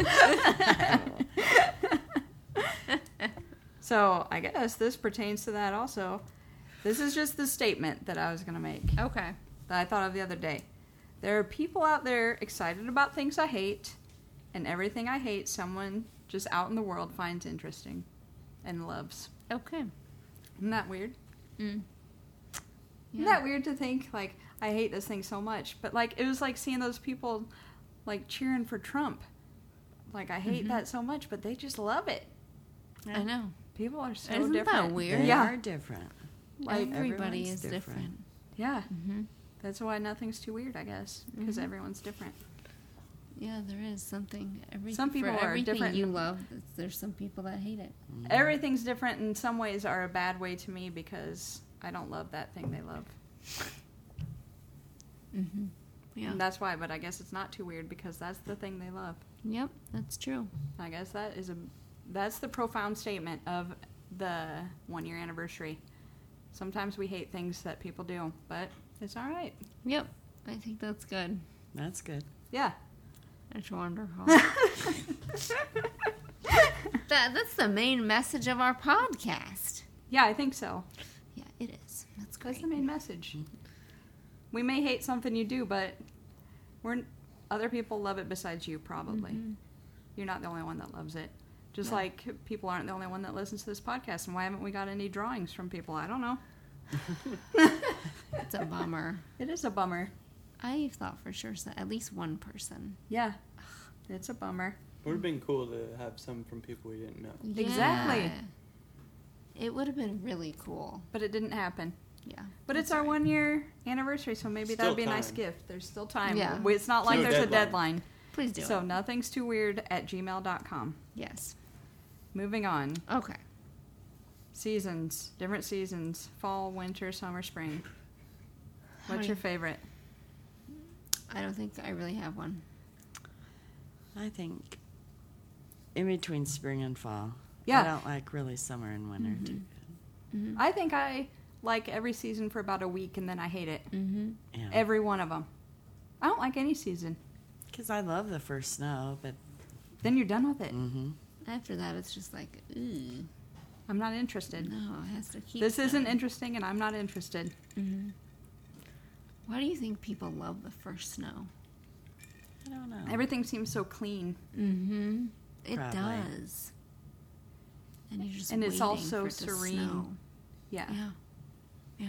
S1: So I guess this pertains to that also. This is just the statement that I was going to make.
S2: Okay.
S1: That I thought of the other day. There are people out there excited about things I hate, and everything I hate someone just out in the world finds interesting and loves.
S2: Okay.
S1: Isn't that weird?
S2: Mm.
S1: Isn't that weird to think, like, I hate this thing so much? But, like, it was like seeing those people, like, cheering for Trump. Like, I hate that so much, but they just love it.
S2: I know.
S1: People are so
S2: Isn't that
S1: different.
S2: weird?
S3: They
S1: Yeah.
S3: are different.
S1: Like,
S2: Everybody
S3: everyone's
S2: is different.
S3: different.
S1: Yeah.
S2: Mm-hmm.
S1: That's why nothing's too weird, I guess. Because everyone's different.
S2: Yeah, there is something.
S1: Some people
S2: for
S1: are
S2: everything
S1: different.
S2: you love, there's some people that hate it.
S1: Everything's different in some ways are a bad way to me because I don't love that thing they love.
S2: Mm-hmm. Yeah.
S1: And that's why, but I guess it's not too weird because that's the thing they love.
S2: Yep, that's true.
S1: I guess that's the profound statement of the 1 year anniversary. Sometimes we hate things that people do, but it's all right.
S2: Yep, I think that's good.
S3: That's good.
S1: Yeah.
S2: That's wonderful. That's the main message of our podcast.
S1: Yeah, I think so.
S2: Yeah, it is. That's
S1: That's
S2: great.
S1: the main message. We may hate something you do, but other people love it besides you, probably.
S2: Mm-hmm.
S1: You're not the only one that loves it. Just like people aren't the only one that listens to this podcast. And why haven't we got any drawings from people? I don't know.
S2: It's a bummer.
S1: It is a bummer.
S2: I thought for sure at least one person.
S1: Yeah. It's a bummer.
S5: Would have been cool to have some from people we didn't know.
S1: Exactly.
S2: Yeah. It would have been really cool.
S1: But it didn't happen.
S2: Yeah.
S1: But it's our 1 year anniversary, so maybe that
S5: Still
S1: would be a nice
S5: time.
S1: gift. There's still time.
S2: Yeah.
S1: It's not like
S5: No
S1: there's a
S5: deadline.
S1: deadline.
S2: Please do
S1: So
S2: it.
S1: nothing's too weird at gmail.com.
S2: Yes.
S1: Moving on.
S2: Okay.
S1: Seasons. Different seasons. Fall, winter, summer, spring. What's
S2: Honey.
S1: your favorite?
S2: I don't think I really have one.
S3: I think in between spring and fall.
S1: Yeah.
S3: I don't like really summer and winter too good.
S1: I think I like every season for about a week and then I hate it.
S2: Mm-hmm.
S3: Yeah.
S1: Every one of them. I don't like any season.
S3: Because I love the first snow, but
S1: Then you're done with it.
S2: After that, it's just like, ooh,
S1: I'm not interested.
S2: no, it has to keep.
S1: This isn't
S2: going.
S1: interesting and I'm not interested.
S2: Mm-hmm. Why do you think people love the first snow?
S3: I don't know.
S1: Everything seems so clean.
S2: Mm-hmm. It
S3: Probably.
S2: does. And you're just
S1: And it's
S2: waiting
S1: also
S2: for it to
S1: serene.
S2: snow.
S1: Yeah.
S2: Yeah. Yeah.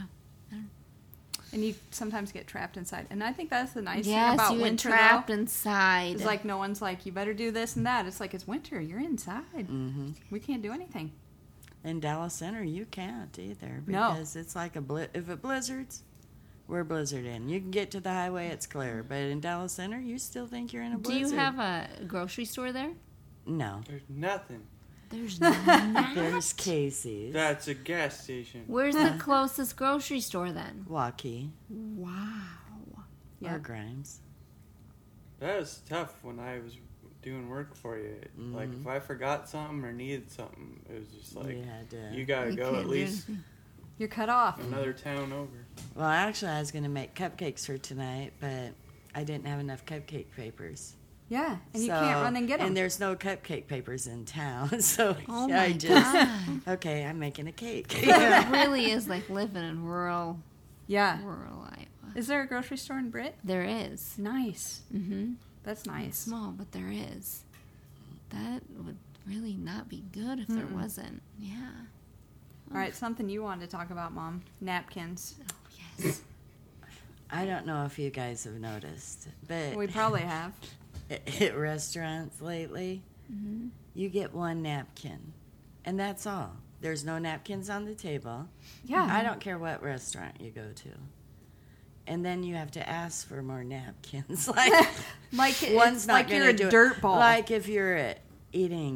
S1: And you sometimes get trapped inside. And I think that's the nice
S2: Yes,
S1: thing about
S2: you get
S1: winter,
S2: trapped
S1: though.
S2: inside.
S1: It's like no one's like, you better do this and that. It's like, it's winter. You're inside.
S3: Mm-hmm.
S1: We can't do anything.
S3: In Dallas Center, you can't either
S1: No.
S3: because it's like if it blizzards, we're blizzard in. You can get to the highway, it's clear. But in Dallas Center, you still think you're in a
S2: Do
S3: blizzard.
S2: you have a grocery store there?
S3: No.
S5: There's nothing.
S2: There's not.
S3: There's Casey's.
S5: That's a gas station.
S2: Where's the closest grocery store then?
S3: Waukee
S2: Wow.
S1: Yeah.
S3: or Grimes.
S5: That was tough when I was doing work for you. Like, if I forgot something or needed something, it was just like,
S3: You had to.
S5: you gotta
S2: You
S5: go
S2: can't
S5: at
S2: do
S5: least
S2: anything.
S1: You're cut off.
S5: another town over.
S3: Well, actually, I was going to make cupcakes for tonight, but I didn't have enough cupcake papers.
S1: Yeah. And you
S3: So-
S1: can't run and get them.
S3: And there's no cupcake papers in town, so
S2: Oh
S3: I
S2: my
S3: just
S2: God.
S3: okay. I'm making a cake.
S2: It really is like living in rural
S1: Yeah.
S2: Iowa.
S1: Is there a grocery store in Britt?
S2: There is.
S1: Nice.
S2: Mm-hmm.
S1: That's
S2: It's
S1: nice.
S2: small, but there is. That would really not be good if there wasn't. Yeah.
S1: All right, something you wanted to talk about, Mom. Napkins.
S2: Oh, yes.
S3: I don't know if you guys have noticed, but
S1: We probably have.
S3: at restaurants lately,
S2: Mm-hmm.
S3: you get one napkin, and that's all. There's no napkins on the table.
S1: Yeah.
S3: I don't care what restaurant you go to. And then you have to ask for more napkins. Like
S1: Like
S3: one's
S1: it's
S3: not
S1: like
S3: gonna
S1: you're a
S3: do it.
S1: dirt ball.
S3: Like if you're eating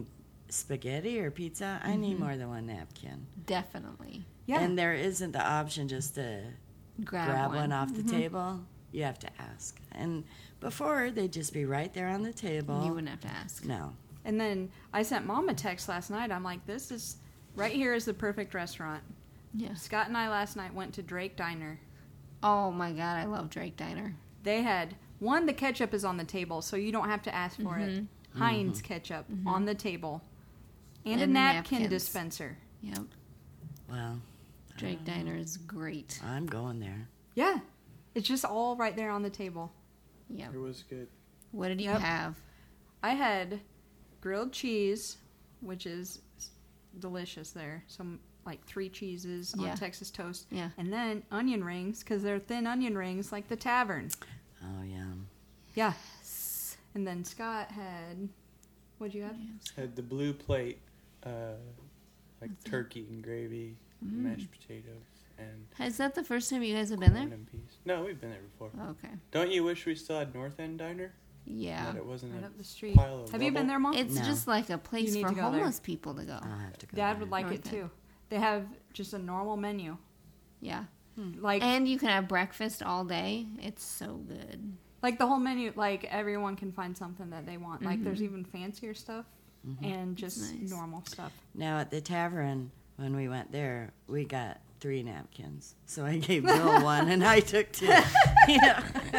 S3: spaghetti or pizza, I need more than one napkin.
S2: Definitely.
S1: Yeah.
S3: And there isn't the option just to grab one off the table. You have to ask. And before, they'd just be right there on the table.
S2: You wouldn't have to ask.
S3: No.
S1: And then I sent Mom a text last night. I'm like, this is, right here is the perfect restaurant.
S2: Yeah.
S1: Scott and I last night went to Drake Diner.
S2: Oh my God, I love Drake Diner.
S1: They had, one, the ketchup is on the table, so you don't have to ask for it. Heinz ketchup on the table. And a
S2: And
S1: napkin
S2: napkins.
S1: dispenser.
S2: Yep.
S3: Well,
S2: Drake Diner is great.
S3: I'm going there.
S1: Yeah. It's just all right there on the table.
S2: Yep.
S5: It was good.
S2: What did you
S1: Yep.
S2: have?
S1: I had grilled cheese, which is delicious there. Some, like 3 cheeses
S2: Yeah.
S1: on Texas toast.
S2: Yeah.
S1: And then onion rings, because they're thin onion rings like the tavern.
S3: Oh, yeah.
S1: Yeah. And then Scott had, what'd you have?
S5: Had the blue plate, like turkey and gravy, mashed potatoes, and
S2: Is that the first time you guys have been there?
S5: corn and peas. No, we've been there before.
S2: Okay.
S5: Don't you wish we still had North End Diner?
S2: Yeah.
S5: That it wasn't
S1: Right
S5: a
S1: up the street.
S5: pile of
S1: Have you been
S5: rubble?
S1: there, Mom?
S2: It's
S3: No.
S2: just like a place
S1: You need
S2: for
S1: to go there.
S2: homeless people to go.
S3: I'll have to go
S1: Dad
S3: there.
S1: would like
S2: North
S1: it
S2: End.
S1: too. They have just a normal menu.
S2: Yeah.
S1: Like
S2: And you can have breakfast all day. It's so good.
S1: like the whole menu, like everyone can find something that they want. Like there's even fancier stuff and just
S2: nice.
S1: normal stuff.
S3: Now, at the tavern, when we went there, we got 3 napkins. So I gave Bill one, and I took 2. You know?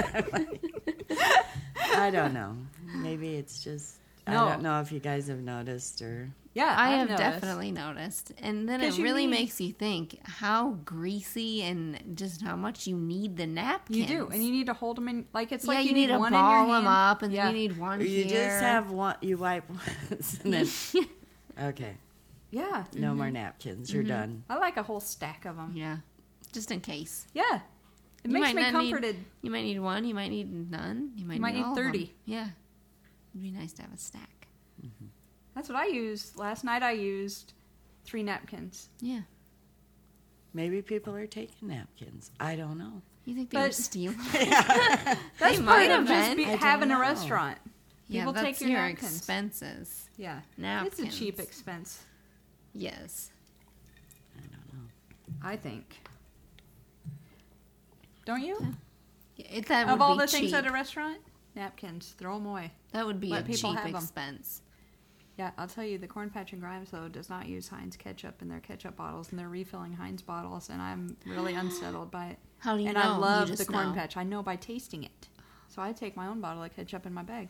S3: I don't know. Maybe it's just...
S1: No.
S3: I don't know if you guys have noticed or...
S1: Yeah,
S2: I
S1: I've
S2: have
S1: noticed.
S2: definitely noticed. And then
S1: 'Cause
S2: it
S1: you
S2: really
S1: need-
S2: makes you think how greasy and just how much you need the napkins.
S1: You do, and you need to hold them in. Like it's
S2: yeah,
S1: like
S2: you need to
S1: one
S2: ball
S1: in your
S2: them
S1: hand.
S2: up, and
S1: Yeah.
S2: then you need one
S3: You
S2: here.
S3: just have one... You wipe once, and then... Okay.
S1: Yeah,
S3: No more napkins. You're done.
S1: I like a whole stack of them.
S2: Yeah, just in case.
S1: Yeah, it
S2: You
S1: makes
S2: might
S1: me
S2: not need-
S1: comforted.
S2: You might need one. You might need none. You might,
S1: might need
S2: all of them.
S1: 30.
S2: Yeah, it'd be nice to have a stack.
S1: That's what I used last night. I used 3 napkins.
S2: Yeah,
S3: Maybe people are taking napkins. I don't know.
S2: you think they were
S1: But-
S2: stealing?
S1: That's
S2: They
S1: part
S2: might
S1: of
S2: have
S1: just
S2: been.
S3: I don't
S1: having a
S3: know.
S1: restaurant.
S2: Yeah,
S1: People
S2: that's
S1: take your
S2: your
S1: napkins.
S2: expenses.
S1: Yeah,
S2: Napkins.
S1: it's a cheap expense,
S2: Yes.
S3: I don't know.
S1: I think. Don't you?
S2: That would
S1: Of all
S2: be
S1: the things
S2: cheap.
S1: at a restaurant, napkins, throw them away.
S2: That would be
S1: Let
S2: a
S1: people
S2: cheap
S1: have 'em.
S2: expense.
S1: Yeah, I'll tell you, the Corn Patch and Grimes, though, does not use Heinz ketchup in their ketchup bottles, and they're refilling Heinz bottles, and I'm really unsettled by it.
S2: How do you
S1: and
S2: know?
S1: I
S2: You
S1: love
S2: just
S1: the Corn
S2: know.
S1: Patch. I know by tasting it. So I take my own bottle of ketchup in my bag.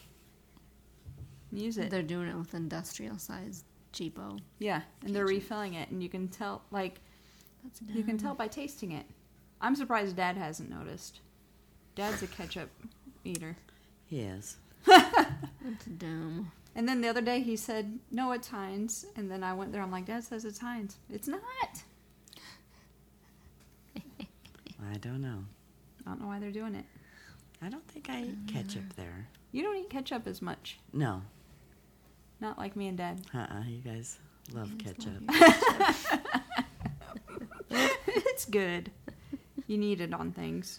S1: Use it.
S2: They're doing it with industrial sized cheapo.
S1: Yeah, and they're
S2: Ketchup.
S1: refilling it, and you can tell, like,
S2: That's
S1: you can
S2: dumb.
S1: tell by tasting it. I'm surprised Dad hasn't noticed. Dad's a ketchup eater.
S3: He is.
S2: That's dumb.
S1: And then the other day he said, no, it's Heinz. And then I went there, I'm like, Dad says it's Heinz. It's not.
S3: I don't know.
S1: I don't know why they're doing it.
S3: I don't think I eat ketchup there.
S1: You don't eat ketchup as much.
S3: No.
S1: Not like me and Dad.
S3: You guys love ketchup.
S1: It's good. You need it on things.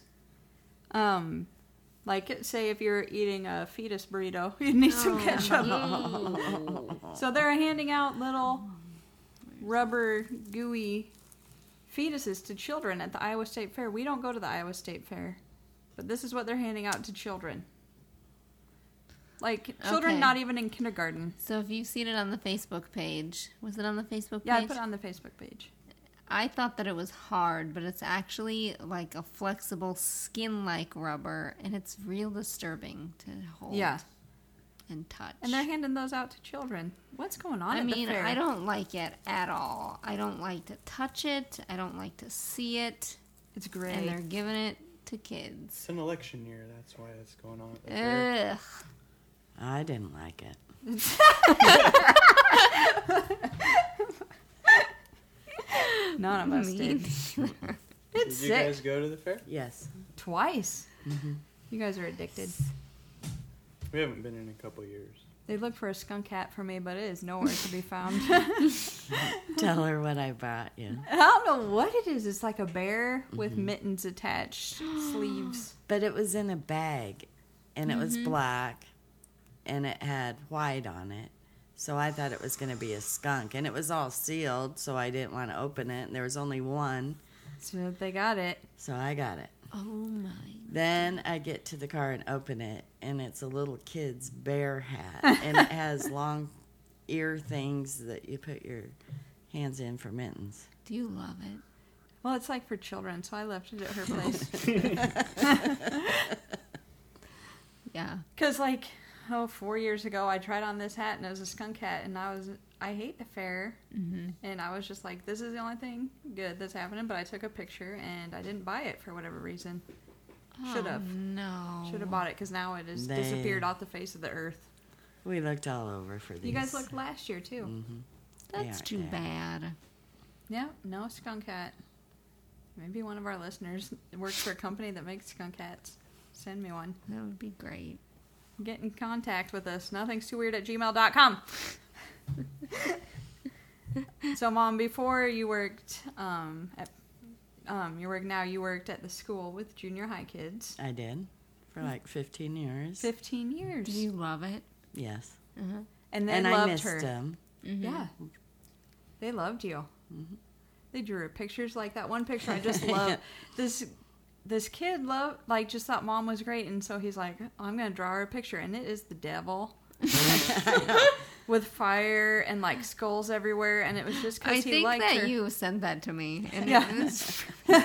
S1: Like, say if you're eating a fetus burrito, you need some ketchup. So they're handing out little rubber, gooey fetuses to children at the Iowa State Fair. We don't go to the Iowa State Fair, but this is what they're handing out to children. Like, children
S2: Okay.
S1: not even in kindergarten.
S2: So if you've seen it on the Facebook page, was it on the Facebook
S1: Yeah, I
S2: page?
S1: put it on the Facebook page.
S2: I thought that it was hard, but it's actually like a flexible skin-like rubber, and it's real disturbing to hold
S1: Yeah.
S2: and touch.
S1: And they're handing those out to children. What's going on
S2: I
S1: at
S2: mean,
S1: the fair?
S2: I don't like it at all. I don't like to touch it. I don't like to see it.
S1: It's
S2: And
S1: great.
S2: they're giving it to kids.
S5: It's an election year. That's why it's going on. At the fair.
S2: Ugh.
S3: I didn't like it.
S1: None of us did.
S5: Did
S1: It's
S5: you
S1: sick.
S5: guys go to the fair?
S3: Yes.
S1: Twice. You guys are addicted.
S5: We haven't been in a couple years.
S1: They look for a skunk hat for me, but it is nowhere to be found.
S3: Tell her what I brought you.
S1: I don't know what it is. It's like a bear with mittens attached, sleeves.
S3: But it was in a bag, and it was black, and it had white on it. So I thought it was going to be a skunk, and it was all sealed, so I didn't want to open it, and there was only one,
S1: So they got it.
S3: so I got it.
S2: Oh my.
S3: Then I get to the car and open it, and it's a little kid's bear hat, and it has long ear things that you put your hands in for mittens.
S2: Do you love it?
S1: Well, it's like for children, so I left it at her place.
S2: Yeah.
S1: Because, 4 years ago, I tried on this hat, and it was a skunk hat, and I hate the fair.
S2: Mm-hmm.
S1: And I was just like, this is the only thing good that's happening, but I took a picture, and I didn't buy it for whatever reason. Should have.
S2: Oh, no.
S1: Should have bought it, because now it has
S3: They-
S1: disappeared off the face of the earth.
S3: We looked all over for these.
S1: You guys looked last year, too.
S3: Mm-hmm.
S2: That's too bad.
S1: Yeah, no skunk hat. Maybe one of our listeners works for a company that makes skunk hats. Send me one.
S2: That would be great.
S1: Get in contact with us. nothingsTooWeird@gmail.com. So, Mom, before you worked you work now, you worked at the school with junior high kids.
S3: I did for 15 years.
S1: 15 years.
S2: Do you love it?
S3: Yes.
S2: Uh-huh.
S1: And they
S3: And I
S1: loved
S3: missed
S1: her.
S3: them.
S2: Mm-hmm.
S1: Yeah. They loved you.
S3: Mm-hmm.
S1: They drew her pictures like that one picture I just love. This kid just thought Mom was great, and so he's like, I'm going to draw her a picture, and it is the devil. With fire and skulls everywhere, and it was just
S2: I
S1: because he
S2: think
S1: liked
S2: that
S1: her.
S2: you sent that to me. And
S1: Yeah.
S2: it was,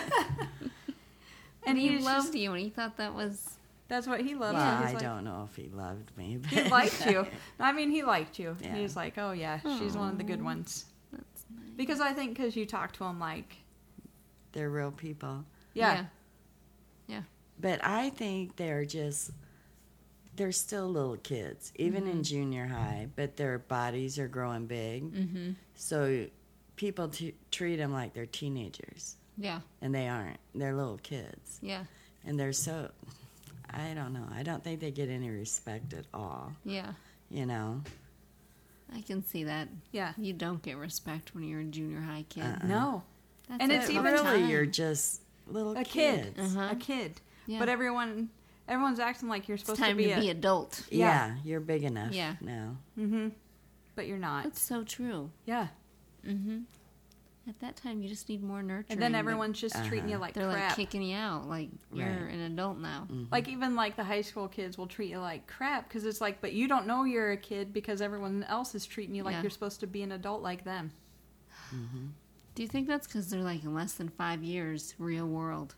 S1: And
S2: he
S1: was
S2: loved
S1: just-
S2: you, and he thought that was...
S1: That's what he loved.
S3: Well,
S1: and he's
S3: I
S1: like,
S3: don't know if he loved me. But
S1: He liked you. I mean, he liked you.
S3: Yeah.
S1: He was like, oh, yeah, she's one of the good ones.
S2: That's nice.
S1: Because I think because you talk to him
S3: They're real people.
S1: yeah.
S3: But I think they're still little kids, even in junior high, but their bodies are growing big.
S2: Mm-hmm.
S3: So people treat them like they're teenagers,
S2: Yeah.
S3: and they aren't. They're little kids.
S2: Yeah.
S3: And they're so, I don't know. I don't think they get any respect at all,
S2: Yeah.
S3: you know?
S2: I can see that.
S1: Yeah.
S2: You don't get respect when you're a junior high kid.
S1: No.
S2: That's
S1: And
S2: a
S1: it's
S2: tough
S1: even-
S3: Really,
S2: time.
S3: you're just little
S1: A
S3: kids.
S1: kid.
S2: Uh-huh.
S1: A kid.
S2: Yeah.
S1: But everyone's acting like you're
S2: It's
S1: supposed
S2: time
S1: to be
S2: adult.
S3: Yeah, you're big enough
S2: Yeah.
S3: now.
S1: Mm-hmm. But you're not.
S2: That's so true.
S1: Yeah.
S2: Mm-hmm. At that time, you just need more nurturing.
S1: And then
S2: but
S1: everyone's just treating you like
S2: they're
S1: crap.
S2: like kicking you out. Like you're
S3: Right.
S2: an adult now.
S1: Even the high school kids will treat you like crap because it's but you don't know you're a kid because everyone else is treating you like
S2: Yeah.
S1: you're supposed to be an adult like them.
S2: Do you think that's because they're in less than 5 years real world?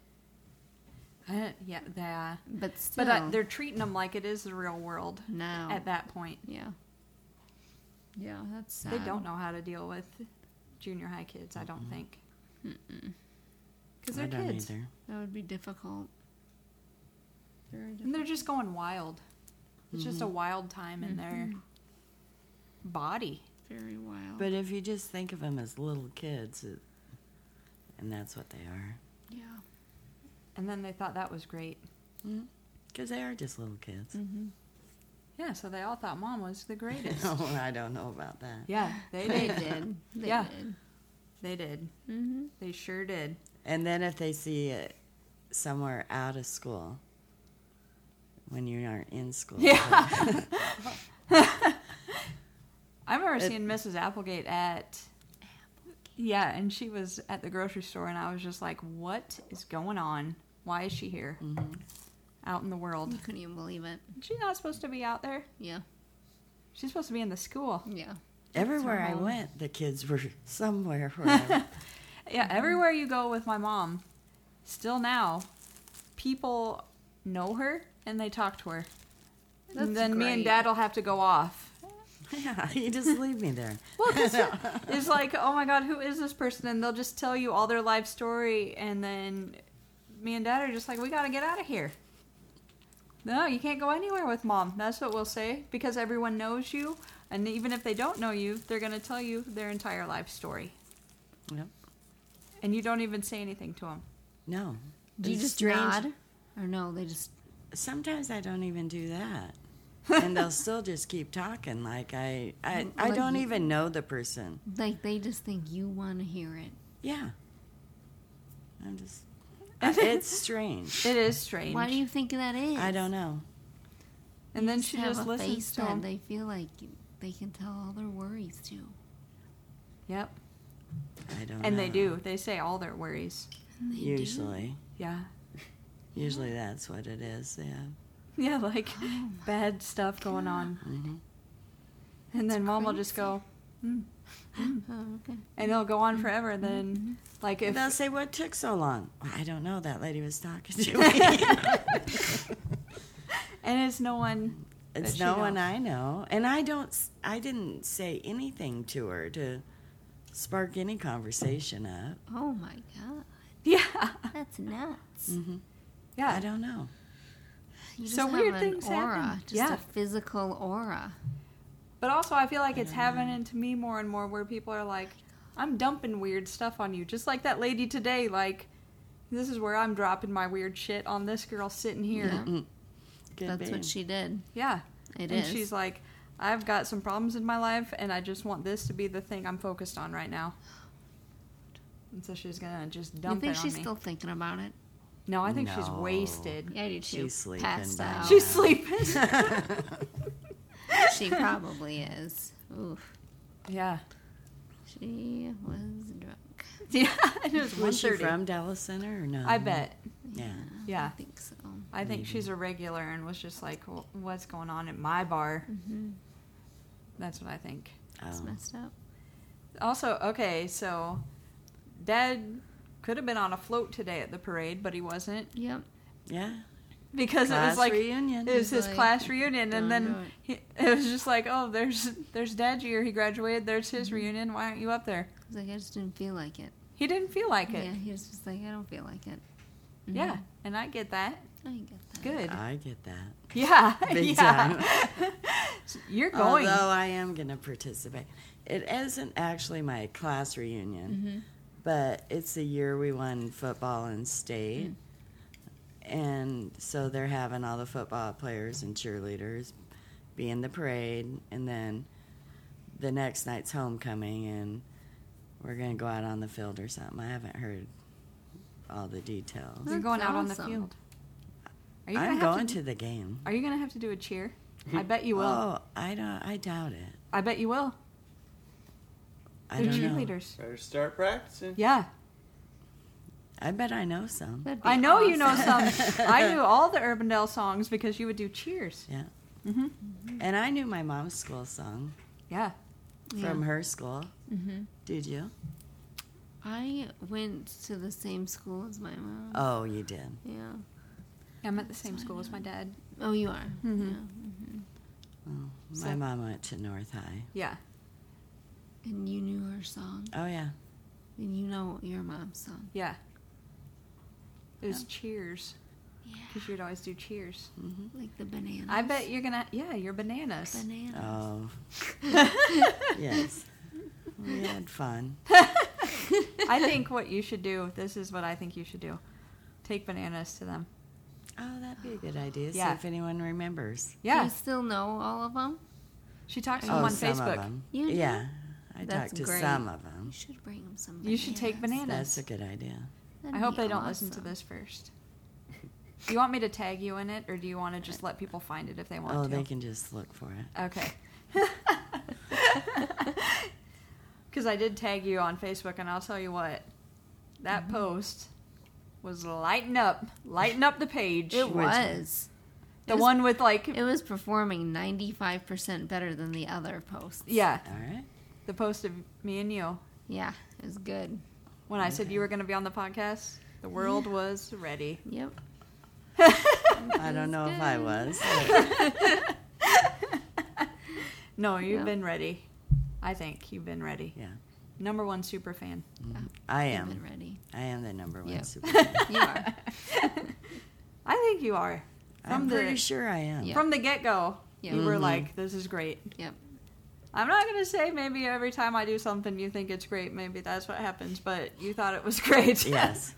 S1: Yeah.
S2: But still,
S1: But they're treating them like it is the real world
S2: now.
S1: at that point.
S2: Yeah. Yeah, that's sad.
S1: They don't know how to deal with junior high kids, I don't think. Because
S3: I
S1: they're
S3: don't
S1: kids.
S3: either.
S2: That would be difficult. Very
S1: And
S2: difficult.
S1: they're just going wild. It's just a wild time in their body.
S2: Very wild.
S3: But if you just think of them as little kids, and that's what they are.
S2: yeah.
S1: And then they thought that was great.
S3: Because they are just little kids.
S2: Mm-hmm.
S1: Yeah, so they all thought Mom was the greatest.
S3: Oh, I don't know about that.
S1: Yeah, they
S2: They
S1: did.
S2: did. They
S1: Yeah.
S2: did.
S1: They did.
S2: Mm-hmm.
S1: They sure did.
S3: And then if they see it somewhere out of school, when you aren't in school.
S1: Yeah. I remember seeing Mrs. Applegate at... Yeah, and she was at the grocery store, and I was just like, what is going on? Why is she here? Out in the world.
S2: You couldn't even believe it.
S1: She's not supposed to be out there.
S2: Yeah.
S1: She's supposed to be in the school.
S2: Yeah.
S3: Everywhere I
S2: home.
S3: went, the kids were somewhere. Where
S1: Yeah, everywhere you go with my mom, still now, people know her and they talk to her.
S2: That's
S1: and then me and
S2: great.
S1: Dad will have to go off.
S3: yeah, you just leave me there.
S1: Well, it's like, oh my God, who is this person? And they'll just tell you all their life story, and then me and Dad are just like, we got to get out of here. No, you can't go anywhere with Mom. That's what we'll say, because everyone knows you, and even if they don't know you, they're going to tell you their entire life story.
S3: Yep.
S1: And you don't even say anything to them.
S3: No.
S2: Do you
S3: It's
S2: just
S3: strange.
S2: nod? Or no, they just...
S3: Sometimes I don't even do that. And they'll still just keep talking like I
S2: Like
S3: don't
S2: you-
S3: even know the person.
S2: they just think you want to hear it.
S3: Yeah. I'm just... it's strange.
S1: It is strange.
S2: Why do you think that is?
S3: I don't know.
S1: And then
S2: You
S1: she
S2: have
S1: just
S2: a
S1: listens
S2: face
S1: to
S2: that
S1: him.
S2: they feel like they can tell all their worries to.
S1: Yep.
S3: I don't know.
S1: And they do. They say all their worries.
S2: And they do.
S3: Usually.
S1: Yeah.
S3: Usually that's what it is, yeah.
S1: Yeah, like bad stuff going on.
S3: Mm-hmm.
S1: And then mom will just go,
S2: Oh, okay.
S1: and it'll go on forever. And then, like, if
S3: They'll say, what took so long? Well, I don't know. That lady was talking to me.
S1: and it's no one.
S3: It's
S1: that she
S3: no one
S1: knows.
S3: I know. And I didn't say anything to her to spark any conversation up.
S2: Oh my god,
S1: Yeah.
S2: that's nuts.
S3: Mm-hmm.
S1: Yeah.
S3: I don't know.
S2: You just
S1: So
S2: have
S1: weird
S2: an
S1: things
S2: aura,
S1: happen.
S2: just
S1: Yeah.
S2: a physical aura.
S1: But also, I feel like it's happening to me more and more where people are like, I'm dumping weird stuff on you. Just like that lady today. Like, this is where I'm dropping my weird shit on this girl sitting here.
S2: Yeah.
S3: Could
S2: That's
S3: be.
S2: what she did.
S1: Yeah.
S2: It
S1: and
S2: is.
S1: she's like, I've got some problems in my life, and I just want this to be the thing I'm focused on right now. And so she's going to just
S2: You
S1: dump
S2: think
S1: it on
S2: she's
S1: me.
S2: still thinking about it?
S1: No, I think she's
S3: No.
S1: wasted.
S2: Yeah, I do too.
S3: She's sleeping
S2: Passed
S3: by
S2: out.
S3: now.
S1: She's sleeping.
S2: She probably is. Oof.
S1: Yeah.
S2: She was drunk.
S1: Yeah, it was
S3: Was she
S1: 1:30.
S3: from Dallas Center or no?
S1: I bet.
S3: Yeah.
S1: Yeah.
S2: I think so.
S1: I think she's a regular and was just like, well, what's going on at my bar?
S2: Mm-hmm.
S1: That's what I think.
S2: It's
S3: Oh.
S2: messed up.
S1: Also, okay, so Dad could have been on a float today at the parade, but he wasn't
S2: Yep.
S3: Yeah.
S1: because it
S3: Class
S1: was like
S3: reunion.
S1: it was his
S2: Like,
S1: class reunion, and
S2: don't
S1: then
S2: do
S1: it was just like, oh, there's Dad's year, he graduated. There's his reunion. Why aren't you up there?
S2: It's like I just didn't feel like it.
S1: He didn't feel like it.
S2: Yeah, he was just like, I don't feel like it. Mhm.
S1: Yeah, and I get that.
S2: I get that.
S1: Good.
S3: I get that.
S1: Yeah,
S3: Big
S1: yeah. You're going.
S3: Although I am going to participate. It isn't actually my class reunion,
S2: Mm-hmm.
S3: but it's the year we won football in state. And so they're having all the football players and cheerleaders be in the parade. And then the next night's homecoming, and we're going to go out on the field or something. I haven't heard all the details.
S1: You're going
S2: That's
S1: out on the
S2: awesome.
S1: field. Are you
S3: I'm
S1: gonna have
S3: going
S1: to,
S3: to the game.
S1: Are you gonna have to do a cheer? I bet you will.
S3: Oh, I doubt it.
S1: I bet you will.
S3: I
S1: They're
S3: don't know.
S1: cheerleaders.
S5: Better start practicing.
S1: Yeah.
S3: I bet I know some.
S2: That'd be
S1: I know you know
S2: awesome.
S1: some. I knew all the Urbandale songs because you would do cheers.
S3: Yeah.
S1: Mm-hmm.
S3: And I knew my mom's school song
S1: Yeah.
S3: from her school.
S2: Mm-hmm.
S3: Did you?
S2: I went to the same school as my mom.
S3: Oh, you did.
S2: Yeah.
S1: I'm at the same school as my dad.
S2: Oh, you are.
S1: Mhm.
S2: Yeah.
S3: Oh, my
S1: So-
S3: mom went to North High.
S1: Yeah.
S2: And you knew her song.
S3: Oh, yeah.
S2: And you know your mom's song.
S1: Yeah. It was
S3: Yeah.
S1: cheers
S2: Yeah.
S1: because you'd always do cheers.
S3: Hmm.
S2: Like the bananas.
S1: I bet you're gonna. Yeah, you're bananas.
S2: Bananas.
S3: Oh, yes. We had fun.
S1: I think what you should do. This is what I think you should do. Take bananas to them.
S3: Oh, that'd be a good idea. See
S1: Yeah.
S3: if anyone remembers.
S2: Do
S1: Yeah.
S2: you still know all of them?
S1: She talks to
S3: Oh,
S1: them on
S3: some of
S1: Facebook.
S3: them.
S2: You do?
S3: Yeah. I
S2: That's
S3: talked to
S2: great.
S3: some of them.
S2: You should bring them some.
S1: You should take
S2: bananas.
S1: bananas.
S3: That's a good idea.
S2: That'd
S1: I hope
S2: be
S1: they don't listen to
S2: awesome.
S1: this first. Do you want me to tag you in it, or do you want to just let people find it if they want
S3: Oh,
S1: to?
S3: they can just look for it.
S1: Okay. Because I did tag you on Facebook, and I'll tell you what, that post was lighting up the page.
S2: It
S3: one?
S2: was.
S1: The
S2: It was-
S1: one with like,
S2: It was performing 95% better than the other posts.
S1: yeah,
S3: All right.
S1: the post of me and you.
S2: Yeah, it was good.
S1: When I said you were going to be on the podcast, the world was ready.
S2: Yep.
S3: I don't know if I was. but
S1: No, you've
S2: Yeah.
S1: been ready. I think you've been ready.
S3: Yeah.
S1: Number one super fan.
S3: I
S2: You've
S3: am.
S2: been ready.
S3: I am the number one
S2: Yep.
S3: super.
S2: You are.
S1: I think you are.
S3: I'm pretty sure I am.
S2: Yeah.
S1: From the get-go,
S2: Yeah.
S1: you were
S3: Mhm.
S1: like, this is great.
S2: Yep.
S1: I'm not going to say maybe every time I do something you think it's great. Maybe that's what happens, but you thought it was great.
S3: Yes.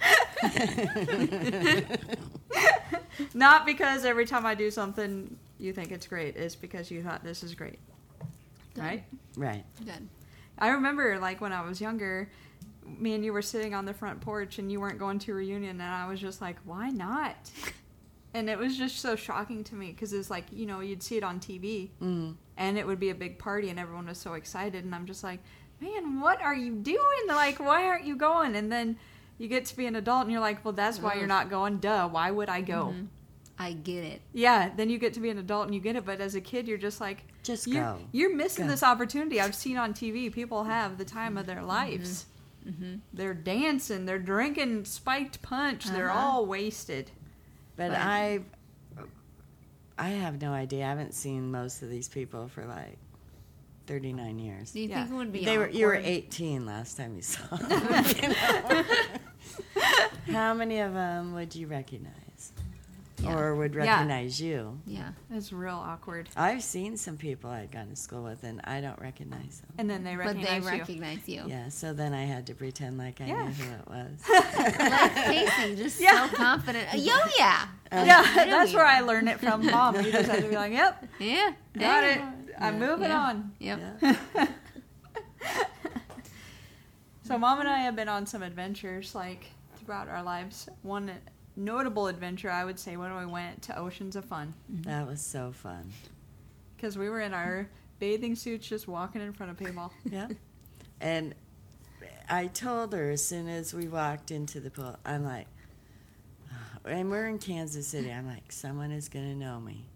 S1: Not because every time I do something you think it's great. It's because you thought this is great.
S2: Good.
S1: Right?
S3: Right.
S2: Good.
S1: I remember, like, when I was younger, me and you were sitting on the front porch and you weren't going to a reunion, and I was just like, why not? And it was just so shocking to me because it's like, you know, you'd see it on TV
S3: Mm.
S1: and it would be a big party and everyone was so excited. And I'm just like, man, what are you doing? Like, why aren't you going? And then you get to be an adult and you're like, well, that's why you're not going. Duh. Why would I go?
S2: Mhm. I get it.
S1: Yeah. Then you get to be an adult and you get it. But as a kid, you're just like,
S3: Just
S1: you're,
S3: go.
S1: You're missing
S3: Go.
S1: this opportunity. I've seen on TV people have the time of their lives.
S2: Mm-hmm.
S1: They're dancing. They're drinking spiked punch. They're all wasted.
S3: But
S1: But-
S3: I have no idea. I haven't seen most of these people for like 39 years.
S2: Do you
S1: Yeah.
S2: think it would be
S3: You were
S2: awkward?
S3: 18 last time you saw them. You know? How many of them would you recognize?
S2: Yeah.
S3: Or would
S1: Yeah.
S3: recognize you?
S2: Yeah.
S1: It's real awkward.
S3: I've seen some people I'd gone to school with, and I don't recognize them.
S1: And then they
S2: But
S1: recognize
S2: they
S1: you.
S2: recognize you.
S3: Yeah, so then I had to pretend like I
S1: Yeah.
S3: knew who it was.
S2: Like Casey, just
S1: Yeah.
S2: so confident. Yo, yeah.
S1: Yeah,
S2: I know
S1: that's
S2: you.
S1: where I learned it from Mom. You just have to be like, yep,
S2: Yeah.
S1: got
S2: yeah.
S1: it. I'm moving
S2: Yeah.
S1: on.
S2: Yep.
S3: Yeah.
S1: So Mom and I have been on some adventures like throughout our lives. One notable adventure I would say when we went to Oceans of Fun
S3: That was so fun.
S1: because we were in our bathing suits just walking in front of people.
S3: Yeah. And I told her as soon as we walked into the pool, I'm like, and we're in Kansas City, I'm like, someone is going to know me.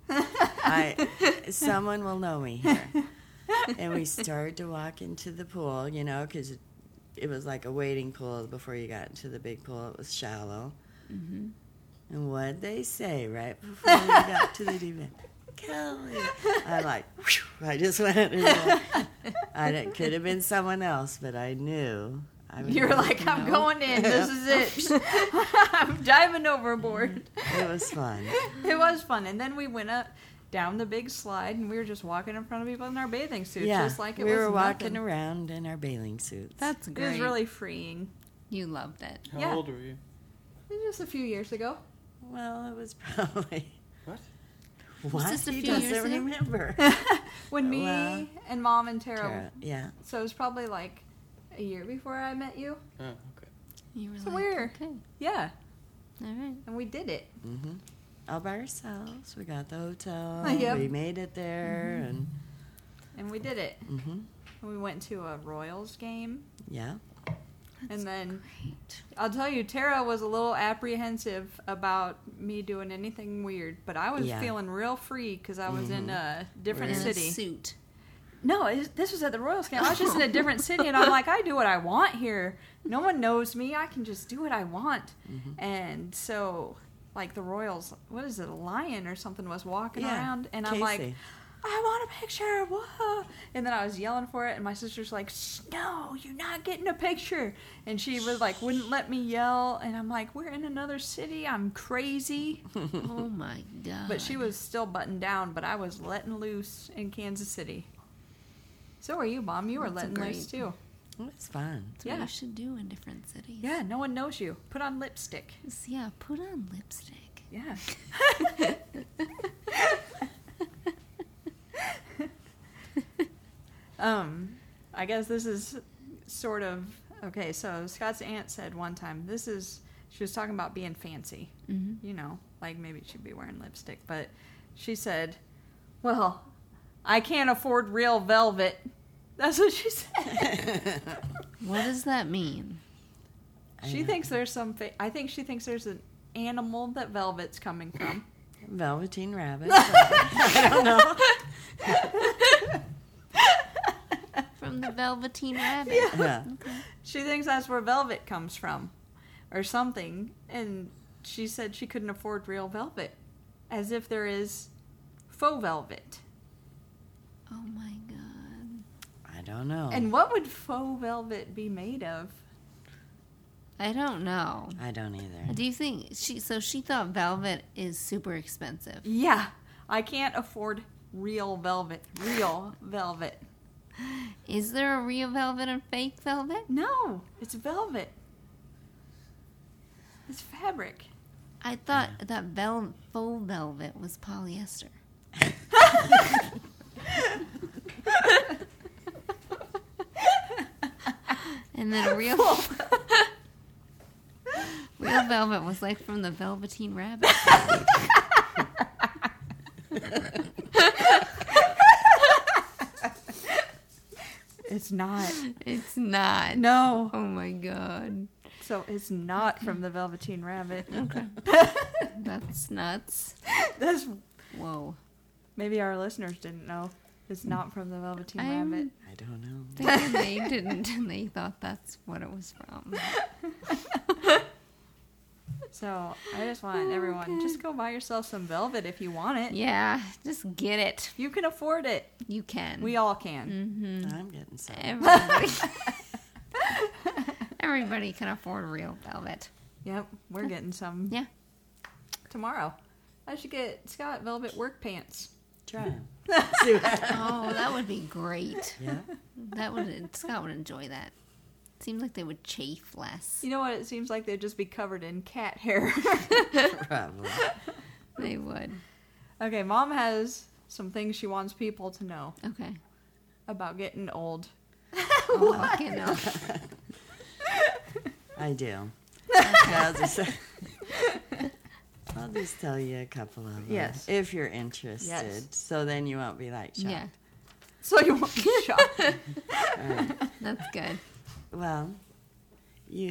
S3: Someone will know me here. And we started to walk into the pool, you know, because it was like a wading pool before you got into the big pool. It was shallow.
S2: Mm-hmm.
S3: And what'd they say right before we got to the deep end? Kelly. I'm like, whew, I just went. It could have been someone else, but I knew.
S1: You were like, I'm going in. This is it. I'm diving overboard.
S3: It was fun.
S1: It was fun. And then we went up down the big slide and we were just walking in front of people in our bathing suits.
S3: Yeah,
S1: Just like it
S3: we
S1: was
S3: were walking
S1: nothing.
S3: around in our bathing suits.
S2: That's
S1: It
S2: great.
S1: was really freeing.
S2: You loved it.
S5: How
S1: Yeah.
S5: old were you?
S1: It was just a few years ago.
S3: Well, it was probably.
S5: What?
S3: What?
S2: just a
S3: He
S2: few years
S3: doesn't
S2: ago?
S3: remember.
S1: When me
S3: Well,
S1: and Mom and Tara.
S3: Tara, yeah.
S1: So it was probably like a year before I met you.
S5: Oh, okay.
S2: You were
S1: So
S2: like,
S1: we're-
S2: okay,
S1: Yeah.
S2: all right.
S1: And we did it.
S3: Mm-hmm. All by ourselves. We got the hotel.
S1: Yep.
S3: We made it there,
S1: And we did it.
S3: and
S1: We went to a Royals game.
S3: yeah.
S1: And then I'll tell you, Tara was a little apprehensive about me doing anything weird, but I was
S3: Yeah.
S1: feeling real free because I was in a different
S2: In a
S1: city.
S2: suit.
S1: No, this was at the Royals game. I was just in a different city, and I'm like, I do what I want here. No one knows me. I can just do what I want. And so, like the Royals, what is it, a lion or something was walking
S3: Yeah,
S1: around, and I'm like,
S3: Casey.
S1: I want a picture. Whoa. And then I was yelling for it, and my sister's like, no, you're not getting a picture. And she was like, wouldn't let me yell. And I'm like, we're in another city. I'm crazy.
S2: Oh my god.
S1: But she was still buttoned down, but I was letting loose in Kansas City. So are you, Mom. You were
S2: That's
S1: letting loose,
S2: great.
S1: too.
S3: It was fun.
S2: That's what
S1: yeah.
S2: you should do in different cities.
S1: Yeah, no one knows you. Put on lipstick.
S2: Just, yeah, put on lipstick.
S1: Yeah. I guess this is sort of okay. So Scott's aunt said one time, she was talking about being fancy,
S2: Mm-hmm.
S1: you know, like maybe she'd be wearing lipstick, but she said, well, I can't afford real velvet. That's what she said.
S2: What does that mean?
S1: She thinks there's I think she thinks there's an animal that velvet's coming from.
S3: Velveteen Rabbit. I don't know.
S2: From the Velveteen Rabbit.
S3: Yeah.
S1: She thinks that's where velvet comes from or something. And she said she couldn't afford real velvet. As if there is faux velvet.
S2: Oh my god.
S3: I don't know.
S1: And what would faux velvet be made of?
S2: I don't know.
S3: I don't either.
S2: Do you think she thought velvet is super expensive?
S1: Yeah, I can't afford real velvet. Real velvet.
S2: Is there a real velvet and fake velvet?
S1: No, it's velvet. It's fabric.
S2: I thought that faux velvet was polyester. And then real velvet was like from the Velveteen Rabbit.
S1: It's not.
S2: It's not.
S1: No.
S2: Oh my god.
S1: So it's not from the Velveteen Rabbit.
S2: Okay. That's nuts.
S1: That's
S2: Whoa.
S1: maybe our listeners didn't know. It's not from the Velveteen Rabbit.
S3: I don't know.
S2: They didn't. They thought that's what it was from.
S1: So I just want everyone, just go buy yourself some velvet if you want it.
S2: Yeah, just get it.
S1: You can afford it.
S2: You can.
S1: We all can.
S3: I'm getting some.
S2: Everybody. Everybody can afford real velvet.
S1: Yep, we're getting some
S2: Yeah.
S1: tomorrow. I should get Scott velvet work pants.
S3: Try 'em.
S2: Oh, that would be great.
S3: Yeah.
S2: Scott would enjoy that. Seems like they would chafe less.
S1: You know what? It seems like they'd just be covered in cat hair.
S3: Probably.
S2: They would.
S1: Okay, Mom has some things she wants people to know
S2: Okay.
S1: about getting old.
S2: Oh, okay, no.
S3: I do. I'll just tell you a couple of them.
S1: Yes.
S3: If you're interested.
S1: Yes.
S3: So then you won't be like shocked.
S2: Yeah,
S1: So you won't be shocked.
S3: All right.
S2: that's good.
S3: Well, you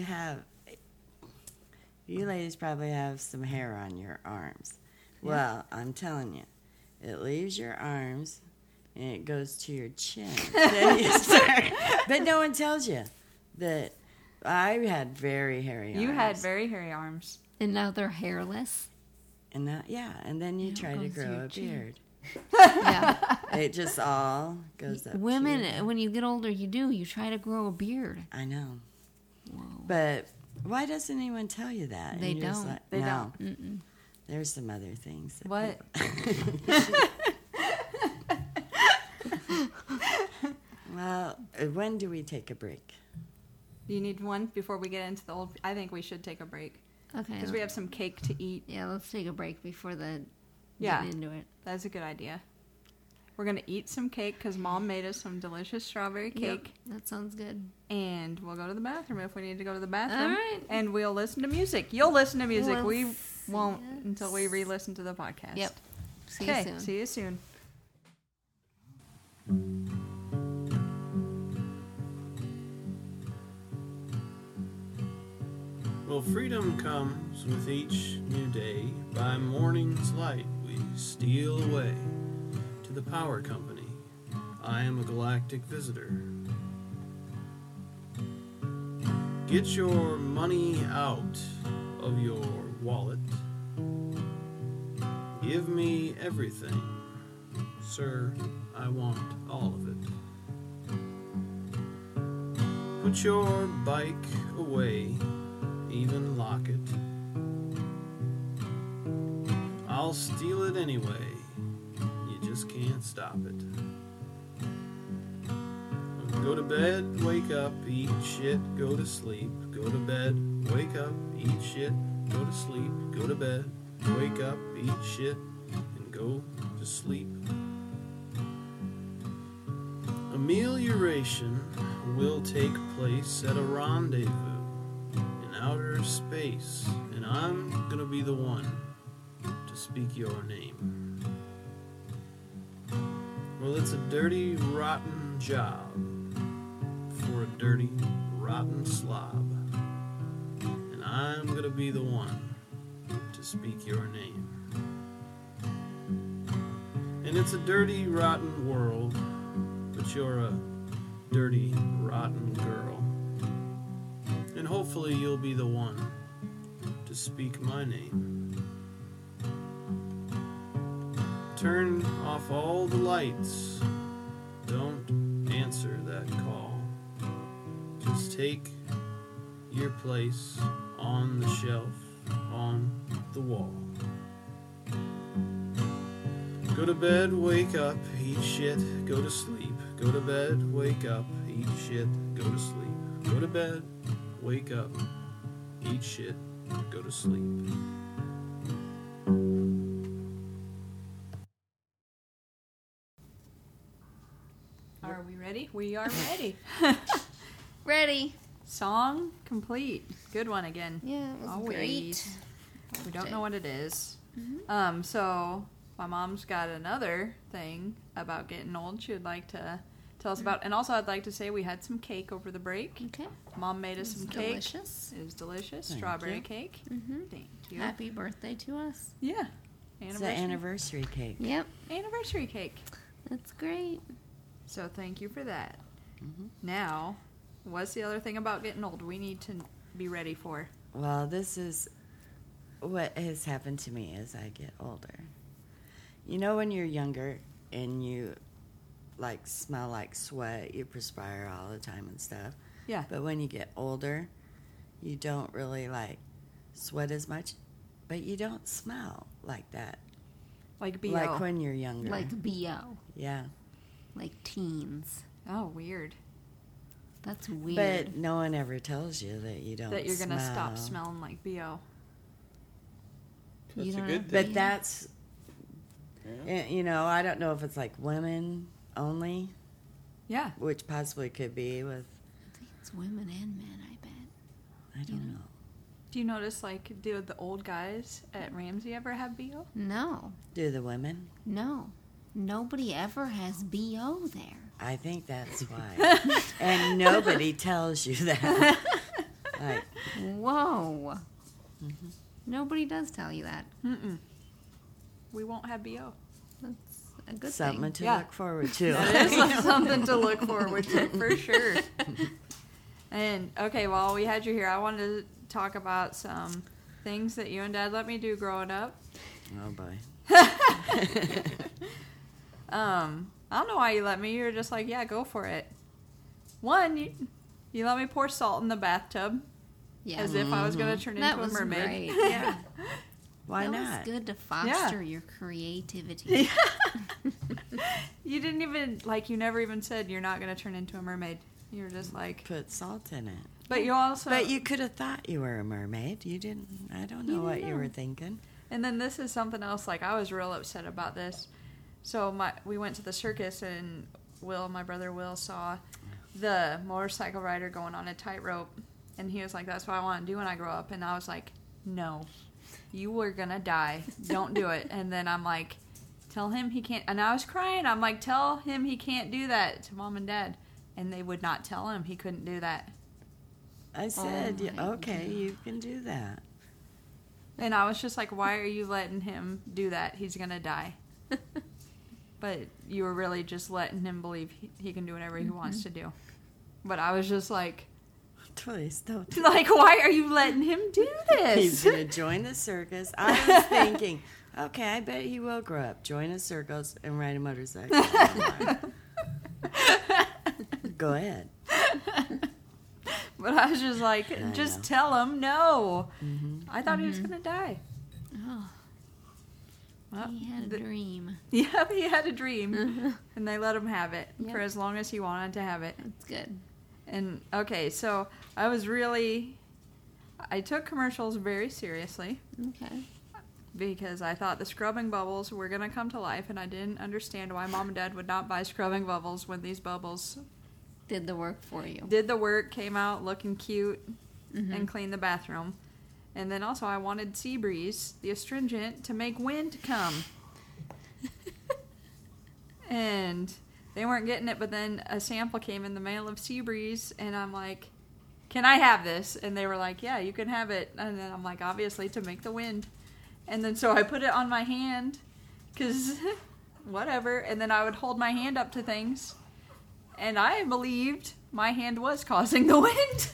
S3: ladies probably have some hair on your arms.
S1: Yeah.
S3: Well, I'm telling you, it leaves your arms and it goes to your chin. But no one tells you that I had very hairy arms.
S1: You had very hairy arms.
S2: And now they're hairless.
S3: And then you
S2: It
S3: try to
S2: goes to
S3: grow
S2: your
S3: a
S2: chin.
S3: beard.
S2: Yeah.
S3: It just all goes up. to
S2: Women,
S3: your-
S2: when you get older, you try to grow a beard.
S3: I know.
S2: Whoa.
S3: But why doesn't anyone tell you that? And
S2: They
S3: you're just
S2: don't.
S3: like,
S1: They
S3: no.
S2: Mm-mm.
S3: There's some other things. That
S1: What?
S3: Well, when do we take a break?
S1: Do you need one before we get into the old? I think we should take a break
S2: Okay.
S1: because we have some cake to eat.
S2: Yeah, let's take a break before the
S1: Yeah.
S2: getting into it.
S1: That's a good idea. We're gonna eat some cake because Mom made us some delicious strawberry cake,
S2: Yep, that sounds good.
S1: and we'll go to the bathroom if we need to go to the bathroom.
S2: All right.
S1: And we'll listen to music. You'll listen to music.
S2: We'll
S1: we
S2: see
S1: won't
S2: ya
S1: until we re-listen to the podcast.
S2: Yep. See you
S1: Okay.
S2: soon.
S1: See you soon.
S6: Well, freedom comes with each new day. By morning's light, we steal away to the power company. I am a galactic visitor. Get your money out of your wallet. Give me everything, sir. I want all of it. Put your bike away. Even lock it. I'll steal it anyway. You just can't stop it. Go to bed, wake up, eat shit, go to sleep. Go to bed, wake up, eat shit, go to sleep. Go to bed, wake up, eat shit, and go to sleep. Amelioration will take place at a rendezvous in outer space, and I'm gonna be the one to speak your name. Well, it's a dirty, rotten job for a dirty, rotten slob, and I'm gonna be the one to speak your name. And it's a dirty, rotten world, but you're a dirty, rotten girl. And hopefully you'll be the one to speak my name. Turn off all the lights. Don't answer that call. Just take your place on the shelf, on the wall. Go to bed, wake up, eat shit, go to sleep. Go to bed, wake up, eat shit, go to sleep. Go to bed, wake up, eat shit, go to sleep.
S1: Are we ready? We are ready.
S2: Ready.
S1: Song complete. Good one again.
S2: Yeah, it was
S1: Always.
S2: great.
S1: We don't know what it is.
S2: Mm-hmm.
S1: So my mom's got another thing about getting old she would like to tell us about. And also, I'd like to say we had some cake over the break.
S2: Okay.
S1: Mom made us some cake.
S2: Delicious.
S1: It was delicious.
S3: Thank
S1: Strawberry
S3: you.
S1: cake.
S2: Mm-hmm.
S1: Thank you.
S2: Happy birthday to us.
S1: Yeah.
S3: It's the anniversary cake.
S2: Yep.
S1: Anniversary cake.
S2: That's great.
S1: So thank you for that.
S3: Mhm.
S1: Now, what's the other thing about getting old we need to be ready for?
S3: Well, this is what has happened to me as I get older. You know, when you're younger and you like smell like sweat, you perspire all the time and stuff.
S1: Yeah.
S3: But when you get older, you don't really like sweat as much, but you don't smell like that.
S1: Like BO.
S3: Like when you're younger.
S2: Like BO.
S3: Yeah.
S2: Like teens.
S1: Oh, weird.
S2: That's weird.
S3: But no one ever tells you that you don't
S1: That you're going to stop
S3: smell.
S1: smelling like BO.
S5: That's
S2: You
S5: a
S2: don't
S5: good
S2: have-
S5: thing.
S3: But that's,
S5: Yeah.
S3: you know, I don't know if it's like women only,
S1: Yeah.
S3: which possibly could be with,
S2: I think it's women and men, I bet.
S3: I don't know.
S1: Do you notice, like, do the old guys at Ramsey ever have BO?
S2: No.
S3: Do the women?
S2: No. Nobody ever has BO there.
S3: I think that's why. And nobody tells you that. Like,
S2: Whoa. Nobody does tell you that.
S1: Mm-mm. We won't have BO.
S2: That's a good
S3: something
S2: thing.
S3: to
S1: Yeah.
S3: look forward to.
S1: That is something to look forward to, for sure. And, okay, while we had you here, I wanted to talk about some things that you and Dad let me do growing up.
S3: Oh, boy.
S1: I don't know why you let me. You were just like, yeah, go for it. One, you let me pour salt in the bathtub
S2: Yeah.
S1: as if I was going to turn
S2: That
S1: into a
S2: was
S1: mermaid.
S2: great.
S1: Yeah.
S3: Why
S2: that
S3: not?
S2: was good to foster your creativity.
S1: Yeah. You didn't even, like, you never even said you're not going to turn into a mermaid. You were just like,
S3: Put salt in it.
S1: but you also,
S3: But you could have thought you were a mermaid. You didn't. I don't know
S1: You
S3: what
S1: didn't
S3: you
S1: know.
S3: were thinking.
S1: and then this is something else, like, I was real upset about this. So we went to the circus, and my brother Will, saw the motorcycle rider going on a tightrope, and he was like, that's what I want to do when I grow up. And I was like, no, you were going to die. Don't do it. And then I'm like, tell him he can't. And I was crying. I'm like, tell him he can't do that to Mom and Dad. And they would not tell him he couldn't do that.
S3: I said,
S2: my
S3: okay, you can do that.
S1: And I was just like, why are you letting him do that? He's going to die. But you were really just letting him believe he can do whatever he wants to do. But I was just like,
S3: Please don't.
S1: like, why are you letting him do
S3: He's
S1: this?
S3: going to join the circus. I was thinking, okay, I bet he will grow up, join a circus, and ride a motorcycle. Go ahead.
S1: But I was just like,
S3: I
S1: just
S3: know.
S1: tell him no.
S3: Hmm.
S1: I thought he was going to die.
S2: Oh,
S1: Well,
S2: he had a dream.
S1: yeah, he had a dream. And they let him have it
S2: Yep.
S1: for as long as he wanted to have it.
S2: That's good.
S1: And, okay, so I took commercials very seriously.
S2: Okay.
S1: Because I thought the scrubbing bubbles were going to come to life, and I didn't understand why Mom and Dad would not buy scrubbing bubbles when these bubbles
S2: Did the work for you.
S1: did the work, came out looking cute,
S2: Mhm.
S1: and cleaned the bathroom. And then also I wanted Seabreeze, the astringent, to make wind come. And they weren't getting it, but then a sample came in the mail of Seabreeze, and I'm like, can I have this? And they were like, yeah, you can have it. And then I'm like, obviously, to make the wind. And then so I put it on my hand, because whatever. And then I would hold my hand up to things. And I believed my hand was causing the wind.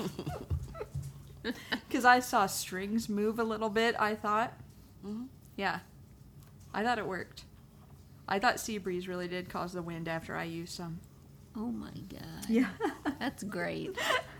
S1: Because I saw strings move a little bit, I thought.
S3: Mhm.
S1: Yeah. I thought it worked. I thought Seabreeze really did cause the wind after I used some.
S2: Oh my god.
S1: Yeah.
S2: That's great.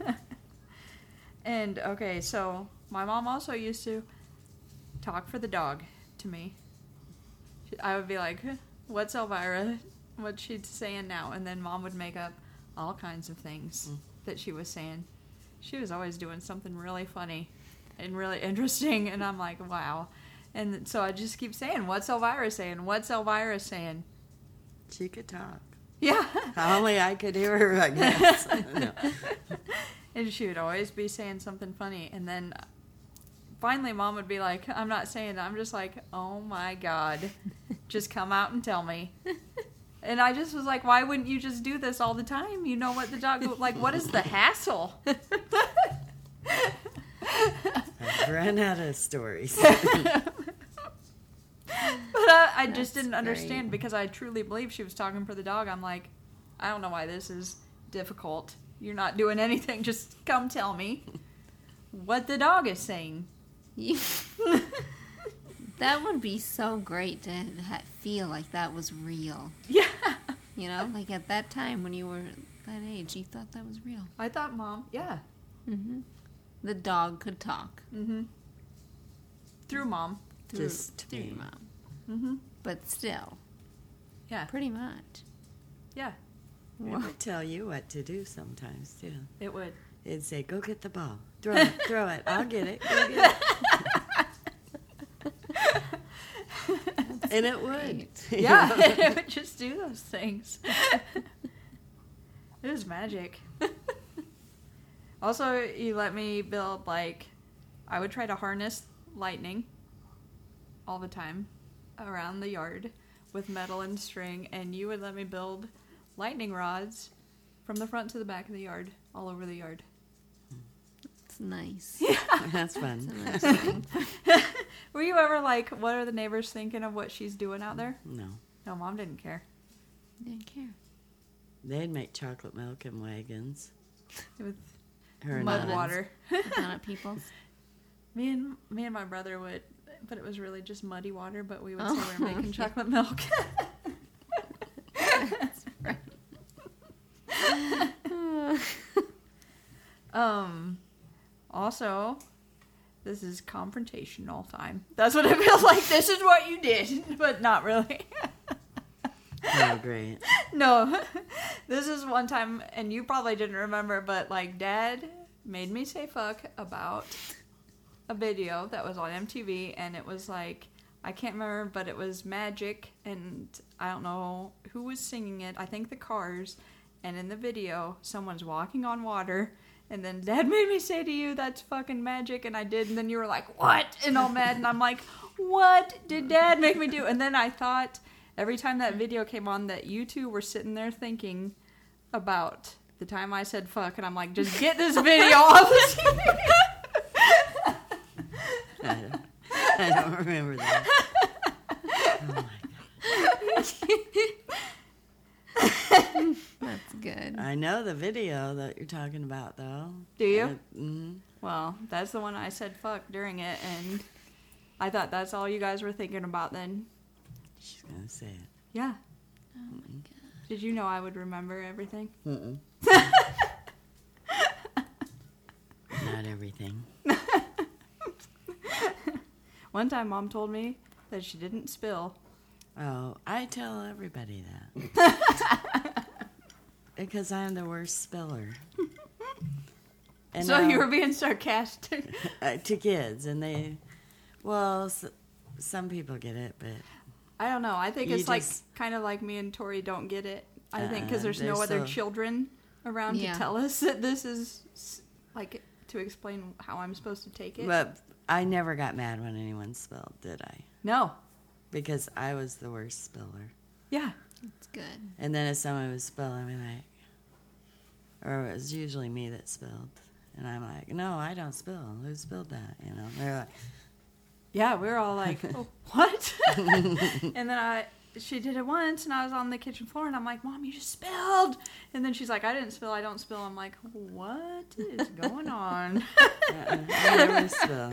S1: And, okay, so my mom also used to talk for the dog to me. I would be like, what's Elvira? What's she saying now? And then Mom would make up all kinds of things that she was saying. She was always doing something really funny and really interesting. And I'm like, wow. And so I just keep saying, what's Elvira saying? What's Elvira saying?
S3: She could talk.
S1: Yeah.
S3: Only I could hear her, I guess. No.
S1: And she would always be saying something funny. And then finally Mom would be like, I'm not saying that. I'm just like, oh my God, just come out and tell me. And I just was like, why wouldn't you just do this all the time? You know what the dog, like, what is the hassle?
S3: I've run out of stories.
S1: But I just didn't
S2: That's
S1: understand
S2: great.
S1: because I truly believe she was talking for the dog. I'm like, I don't know why this is difficult. You're not doing anything. Just come tell me what the dog is saying.
S2: That would be so great to feel like that was real.
S1: Yeah.
S2: You know, like at that time when you were that age, you thought that was real.
S1: I thought Mom, yeah.
S2: Mm-hmm. The dog could talk
S1: Mm-hmm. Through Mom.
S3: Just
S2: through
S3: me.
S2: Mom,
S1: Mm-hmm.
S2: but still,
S1: Yeah.
S2: pretty much.
S1: Yeah.
S3: It would tell you what to do sometimes, too.
S1: It would.
S3: It'd say, go get the ball. Throw it, throw it. I'll get it. Go get it. And it would.
S1: Yeah. It would just do those things. It was magic. Also, you let me build, like, I would try to harness lightning all the time around the yard with metal and string, and you would let me build lightning rods from the front to the back of the yard, all over the yard.
S2: It's nice.
S3: That's
S2: It's a
S3: fun.
S2: nice thing.
S1: Were you ever like, what are the neighbors thinking of what she's doing out there?
S3: No.
S1: No, Mom didn't care.
S2: Didn't care.
S3: They'd make chocolate milk in wagons.
S1: With
S3: Her and
S1: mud
S3: Autumn's.
S1: water.
S2: Down at people's.
S1: Me and my brother would, but it was really just muddy water, but we would say
S2: Oh,
S1: we're making
S2: yeah.
S1: chocolate milk.
S2: That's right.
S1: Also, this is confrontational time. That's what it feels like. This is what you did, but not really.
S3: Oh, great.
S1: No, this is one time, and you probably didn't remember, but like Dad made me say fuck about a video that was on MTV, and it was like, I can't remember, but it was Magic, and I don't know who was singing it. I think the Cars, and in the video, someone's walking on water, and then Dad made me say to you, that's fucking magic, and I did, and then you were like, what? And all mad, and I'm like, what did Dad make me do? And then I thought, every time that video came on, that you two were sitting there thinking about the time I said fuck, and I'm like, just get this video off the TV.
S3: I don't remember that. Oh, my
S2: That's good.
S3: God. I know the video that you're talking about, though.
S1: Do you?
S3: Mm-hmm.
S1: Well, that's the one I said fuck during it, and I thought that's all you guys were thinking about then.
S3: She's going to say it.
S1: Yeah.
S2: Oh my god.
S1: Did you know I would remember everything?
S3: Mm-mm. Not everything.
S1: One time Mom told me that she didn't spill.
S3: Oh, I tell everybody that. Because I'm the worst spiller. And
S1: So you were being sarcastic.
S3: to kids, and they, well, some people get it, but
S1: I don't know. I think
S3: You
S1: it's like
S3: just-
S1: kind of like me and Tori don't get it. I think because there's
S3: they're
S1: no other
S3: so-
S1: children around
S2: Yeah.
S1: to tell us that this is like to explain how I'm supposed to take it.
S3: but I never got mad when anyone spilled, did I?
S1: No.
S3: Because I was the worst spiller.
S1: Yeah.
S2: It's good.
S3: And then if someone was spilling, I'd be like, or it was usually me that spilled. And I'm like, no, I don't spill. Who spilled that? You know, they're like,
S1: Yeah, we were all like, oh, what? And then she did it once, and I was on the kitchen floor, and I'm like, Mom, you just spilled. And then she's like, I didn't spill, I don't spill. I'm like, what is going on?
S3: I never spill.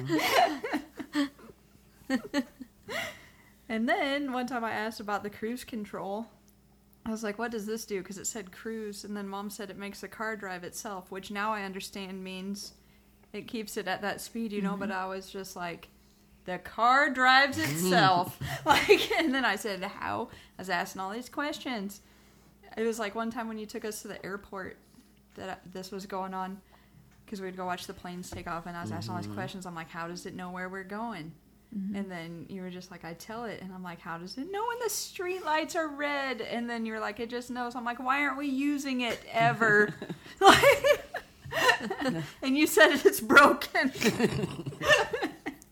S1: And then one time I asked about the cruise control. I was like, what does this do? Because it said cruise, and then Mom said it makes the car drive itself, which now I understand means it keeps it at that speed, you know, but I was just like, the car drives itself. Like, and then I said, how? I was asking all these questions. It was like one time when you took us to the airport that this was going on, because we'd go watch the planes take off, and I was asking all these questions. I'm like, how does it know where we're going? And then you were just like, I tell it. And I'm like, how does it know when the street lights are red? And then you're like, it just knows. I'm like, why aren't we using it ever? Like, and you said it's broken.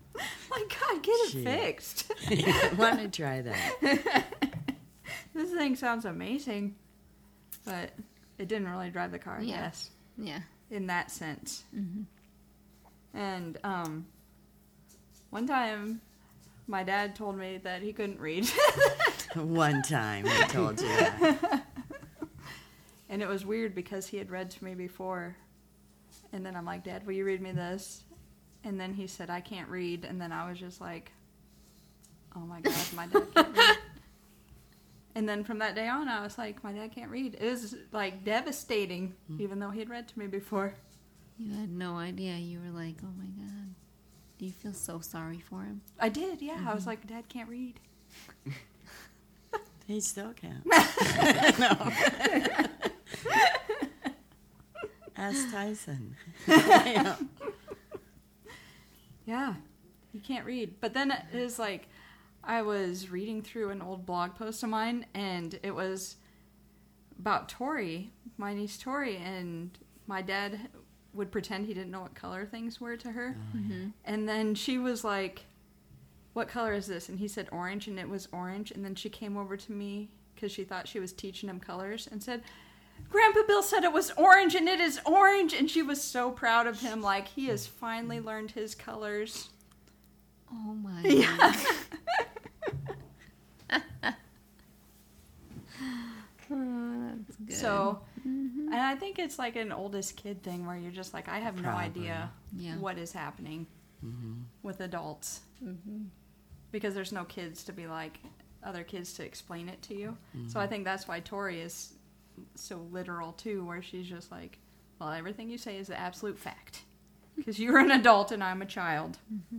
S3: Gee.
S1: fixed.
S3: Want to try that?
S1: This thing sounds amazing, but it didn't really drive the car.
S2: Yeah.
S1: Yes,
S2: Yeah.
S1: in that sense. And one time, my dad told me that he couldn't read,
S3: One time he told you that.
S1: and it was weird because he had read to me before. And then I'm like, Dad, will you read me this? And then he said, I can't read. And then I was just like, oh my God, my dad can't read. And then from that day on, I was like, my dad can't read. It was like devastating, even though he had read to me before.
S2: You had no idea. You were like, oh my God. Do you feel so sorry for him?
S1: I did, yeah. I was like, Dad can't read.
S3: He still can't. Ask Tyson. Yeah.
S1: Yeah, he can't read. But then it was like, I was reading through an old blog post of mine, and it was about Tori, my niece Tori, and my dad would pretend he didn't know what color things were to her. And then she was like, what color is this? And he said orange, and it was orange. And then she came over to me because she thought she was teaching him colors and said, Grandpa Bill said it was orange, and it is orange. And she was so proud of him, like he has finally learned his colors.
S2: Oh my
S1: Yeah.
S2: God. Oh, that's good.
S1: So, and I think it's like an oldest kid thing where you're just like, I have no
S3: Probably.
S1: idea
S2: Yeah.
S1: what is happening with adults. Because there's no kids to be like, other kids to explain it to you. So I think that's why Tori is so literal too, where she's just like, well, everything you say is the absolute fact. Because you're an adult and I'm a child.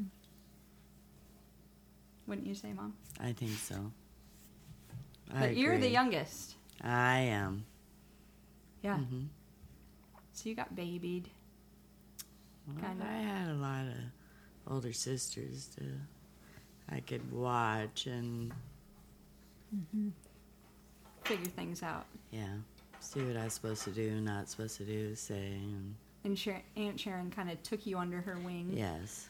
S1: Wouldn't you say, Mom?
S3: I think so.
S1: But you're the youngest.
S3: I am.
S1: Yeah.
S3: Mhm.
S1: So you got babied.
S3: Well,
S1: Kinda.
S3: I had a lot of older sisters I could watch and
S1: Figure things out.
S3: see what I was supposed to do, not supposed to do, say, and
S1: And Aunt Sharon kind of took you under her wing.
S3: yes,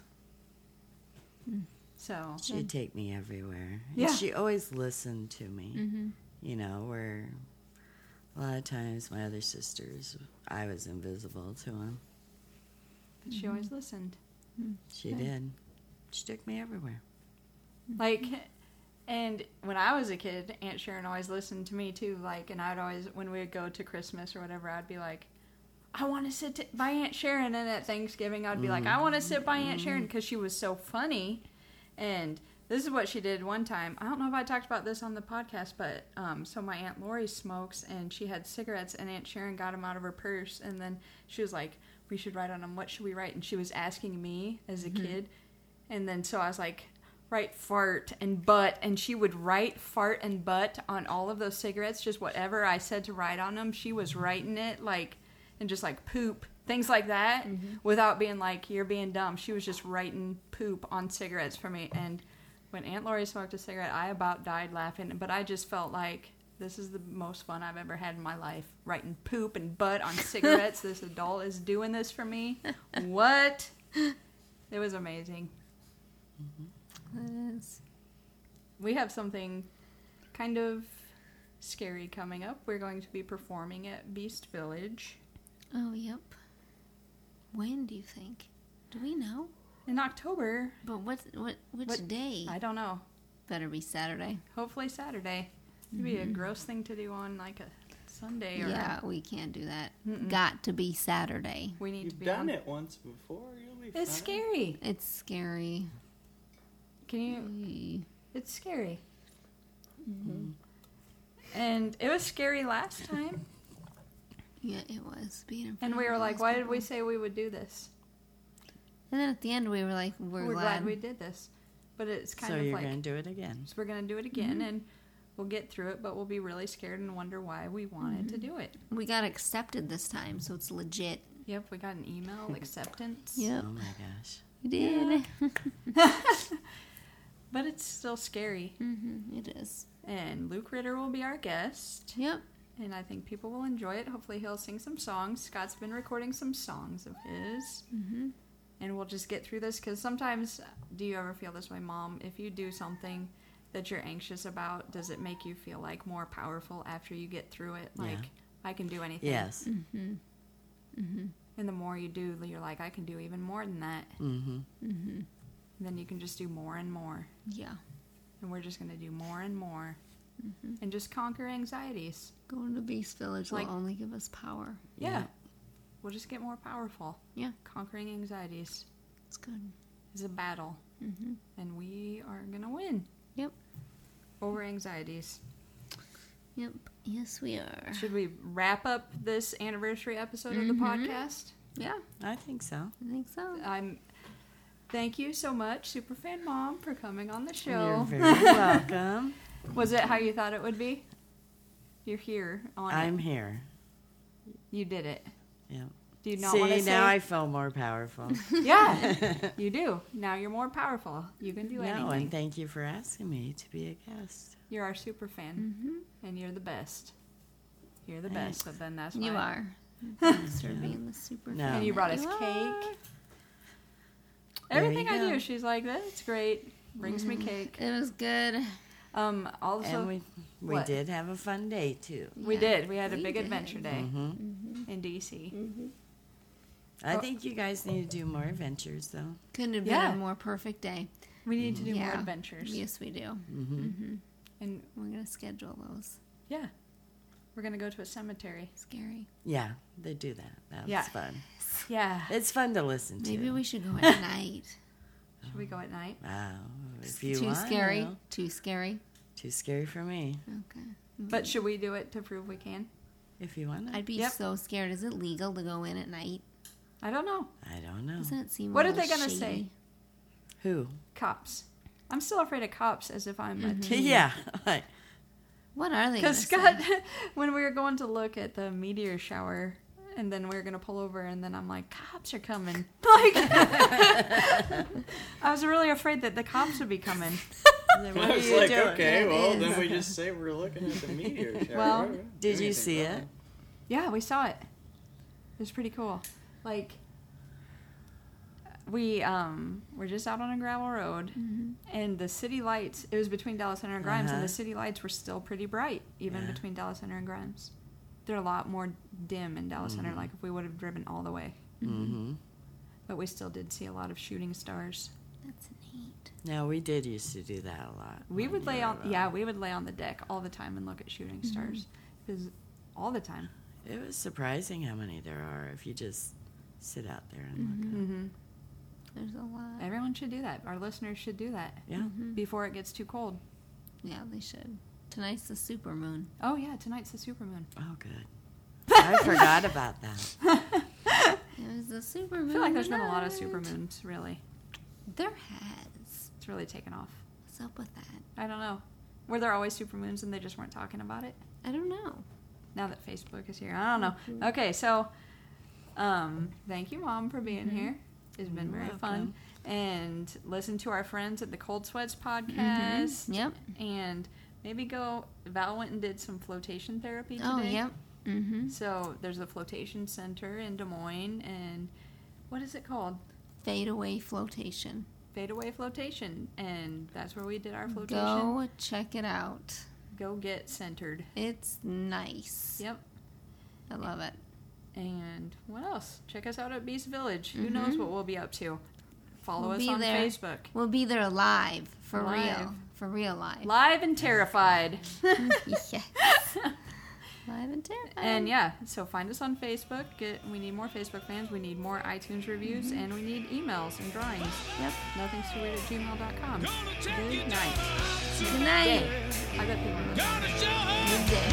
S1: So,
S3: she'd take me everywhere.
S1: Yeah.
S3: And she always listened to me. You know, where a lot of times my other sisters, I was invisible to them.
S1: but she always listened.
S3: She did. She took me everywhere.
S1: Like, and when I was a kid, Aunt Sharon always listened to me too. Like, and I'd always, when we would go to Christmas or whatever, I'd be like, I want to sit by Aunt Sharon. And at Thanksgiving, I'd be like, I want to sit by Aunt Sharon because she was so funny. And this is what she did one time. I don't know if I talked about this on the podcast, but so my Aunt Lori smokes, and she had cigarettes, and Aunt Sharon got them out of her purse, and then she was like, we should write on them. What should we write? And she was asking me as a kid. And then so I was like, write fart and butt, and she would write fart and butt on all of those cigarettes, just whatever I said to write on them. She was writing it, like, and just like poop, things like that, without being like, you're being dumb. She was just writing poop on cigarettes for me. And when Aunt Lori smoked a cigarette, I about died laughing, but I just felt like this is the most fun I've ever had in my life, writing poop and butt on cigarettes. This adult is doing this for me. What? It was amazing.
S2: It is.
S1: We have something kind of scary coming up. We're going to be performing at Beast Village
S2: Oh, yep. When do you think? Do we know?
S1: in October.
S2: But which
S1: What-
S2: day?
S1: I don't know.
S2: Better be Saturday.
S1: Hopefully Saturday. It'd be a gross thing to do on like a Sunday or
S2: Yeah, we can't do that. Got to be Saturday.
S1: we need to
S5: You've
S1: be
S5: done
S1: on.
S5: it once before. You'll be
S1: It's
S5: fine.
S1: scary.
S2: It's scary.
S1: Can you? It's scary. And it was scary last time.
S2: Yeah, it was being in front
S1: And we
S2: of
S1: were
S2: all
S1: like,
S2: those
S1: why did
S2: people.
S1: we say we would do this?
S2: And then at the end, we were like, we're
S1: glad we did this. But it's kind
S3: So
S1: of
S3: you're
S1: like,
S3: going to do it again.
S1: so we're going to do it again, and we'll get through it, but we'll be really scared and wonder why we wanted to do it.
S2: We got accepted this time, so it's legit.
S1: Yep, we got an email acceptance.
S2: Yep,
S3: Oh my gosh.
S2: we did.
S1: But it's still scary.
S2: It is.
S1: And Luke Ritter will be our guest,
S2: Yep.
S1: and I think people will enjoy it. Hopefully he'll sing some songs. Scott's been recording some songs of his. and we'll just get through this. Because sometimes, do you ever feel this way, Mom? If you do something that you're anxious about, does it make you feel like more powerful after you get through it? Like, I can do anything.
S3: Yes.
S2: Mm-hmm. Mm-hmm.
S1: And the more you do, you're like, I can do even more than that.
S3: Mm-hmm.
S2: Mm-hmm.
S1: And then you can just do more and more.
S2: Yeah.
S1: And we're just going to do more and more.
S2: Mm-hmm.
S1: And just conquer anxieties.
S2: Going to Beast Village
S1: Like-
S2: will only give us power.
S1: Yeah. We'll just get more powerful.
S2: Yeah.
S1: Conquering anxieties
S2: It's good.
S1: is a battle.
S2: Mm-hmm.
S1: And we are going to win.
S2: Yep.
S1: Over anxieties.
S2: Yep. Yes, we are.
S1: Should we wrap up this anniversary episode of the
S2: Mhm.
S1: podcast?
S2: Yeah,
S3: I think so.
S2: I think so.
S1: Thank you so much, Superfan Mom, for coming on the
S3: You're
S1: show.
S3: very welcome.
S1: Was it how you thought it would be? You're here on
S3: I'm
S1: it.
S3: here.
S1: You did it.
S3: Yeah.
S1: Do you not want to
S3: See,
S1: say?
S3: now I feel more powerful.
S1: Yeah, you do. Now you're more powerful. You can do
S3: No,
S1: anything.
S3: and thank you for asking me to be a guest.
S1: You're our super fan,
S2: Mm-hmm.
S1: and you're the best. You're the
S3: Thanks.
S1: best, but then that's why.
S2: You are. Thanks for being the super
S3: No.
S2: fan
S1: And you brought
S2: that
S1: us
S2: you are.
S1: cake.
S3: There
S1: Everything
S3: you
S1: I do,
S3: go.
S1: she's like, that's great. Brings me cake.
S2: It was good.
S1: Also,
S3: And we
S1: what?
S3: did have a fun day, too.
S1: we
S2: Yeah,
S1: did. We had a
S2: we
S1: big
S2: did.
S1: adventure day
S3: hmm
S1: in DC.
S3: I
S1: Oh.
S3: think you guys need to do more adventures, though.
S2: Couldn't have been
S1: Yeah.
S2: a more perfect day.
S1: We need to do more
S2: Yeah.
S1: adventures.
S2: Yes, we do.
S3: hmm
S2: Mm-hmm.
S1: And
S2: We're gonna schedule those.
S1: yeah, we're going to go to a cemetery.
S2: Scary.
S3: Yeah, they do that. That's
S1: Yeah.
S3: fun.
S1: Yeah.
S3: It's fun to listen to.
S2: Maybe we should go at night.
S1: Should we go at night?
S3: Wow. If you
S2: Too
S3: want,
S2: scary.
S3: you know.
S2: Too scary.
S3: Too scary for me.
S2: Okay.
S1: But should we do it to prove we can?
S3: If you want to.
S2: I'd be
S1: Yep.
S2: so scared. Is it legal to go in at night?
S1: I don't know.
S3: I don't know.
S2: Doesn't it seem?
S1: What
S2: a
S1: are they
S2: little
S1: gonna
S2: shady?
S1: say?
S3: Who?
S1: Cops. I'm still afraid of cops as if I'm a teen.
S3: Yeah. Like,
S2: What are they? Gonna
S1: Because
S2: say?
S1: Scott, when we were going to look at the meteor shower, and then we were going to pull over, and then I'm like, cops are coming. Like, I was really afraid that the cops would be coming.
S3: what
S5: I
S3: are
S5: was
S3: you
S5: like,
S3: doing?
S5: okay,
S2: It
S5: well,
S2: is.
S5: then we just say we're looking at the meteor shower.
S1: Well,
S5: Right?
S3: Did you
S5: Anything
S3: see
S5: wrong.
S3: it?
S1: Yeah, we saw it. It was pretty cool. Like, we're just out on a gravel road, and the city lights, it was between Dallas Center and Grimes, and the city lights were still pretty bright, even
S3: Yeah.
S1: between Dallas Center and Grimes. They're a lot more dim in Dallas Center, like if we would have driven all the way.
S3: Mm-hmm.
S1: But we still did see a lot of shooting stars.
S2: That's neat.
S3: No, we did used to do that a lot.
S1: We
S3: when
S1: would
S3: you
S1: lay
S3: were
S1: on,
S3: little.
S1: yeah, we would lay on the deck all the time and look at shooting stars. Because all the time.
S3: It was surprising how many there are if you just sit out there and look.
S1: Mm-hmm.
S2: There's a lot.
S1: Everyone should do that. Our listeners should do that
S3: Yeah.
S1: before it gets too cold.
S2: Yeah, they should. Tonight's the super moon.
S1: Oh, yeah, tonight's the supermoon.
S3: Oh, good. I forgot about that.
S2: It was the super moon.
S1: I feel like there's been a lot of
S2: tonight.
S1: supermoons, really.
S2: There has.
S1: It's really taken off.
S2: What's up with that?
S1: I don't know. Were there always supermoons and they just weren't talking about it?
S2: I don't know.
S1: Now that Facebook is here, I don't know. Okay, so thank you, Mom, for being here. It's been
S3: You're
S1: very
S3: welcome.
S1: fun. And listen to our friends at the Cold Sweats podcast.
S2: Yep.
S1: And maybe go. Val went and did some flotation therapy today.
S2: Oh, yep. Mm-hmm.
S1: So there's a flotation center in Des Moines, and what is it called?
S2: Fade away flotation.
S1: Fade Away Flotation, and that's where we did our flotation.
S2: Go check it out.
S1: Go get centered.
S2: It's nice.
S1: Yep.
S2: I love it.
S1: And what else? Check us out at Beast Village. Who knows what we'll be up to? Follow
S2: We'll
S1: us
S2: be
S1: on
S2: there.
S1: Facebook.
S2: We'll be there live. For
S1: Live.
S2: real. For real live.
S1: Live and terrified.
S2: Yes. Live and terrified.
S1: And yeah, so find us on Facebook. We need more Facebook fans. We need more iTunes reviews. And we need emails and drawings.
S2: Yep.
S1: NothingsTooWeird@gmail.com. Good night.
S2: Good night.
S1: I bet people are listening.
S2: Good day.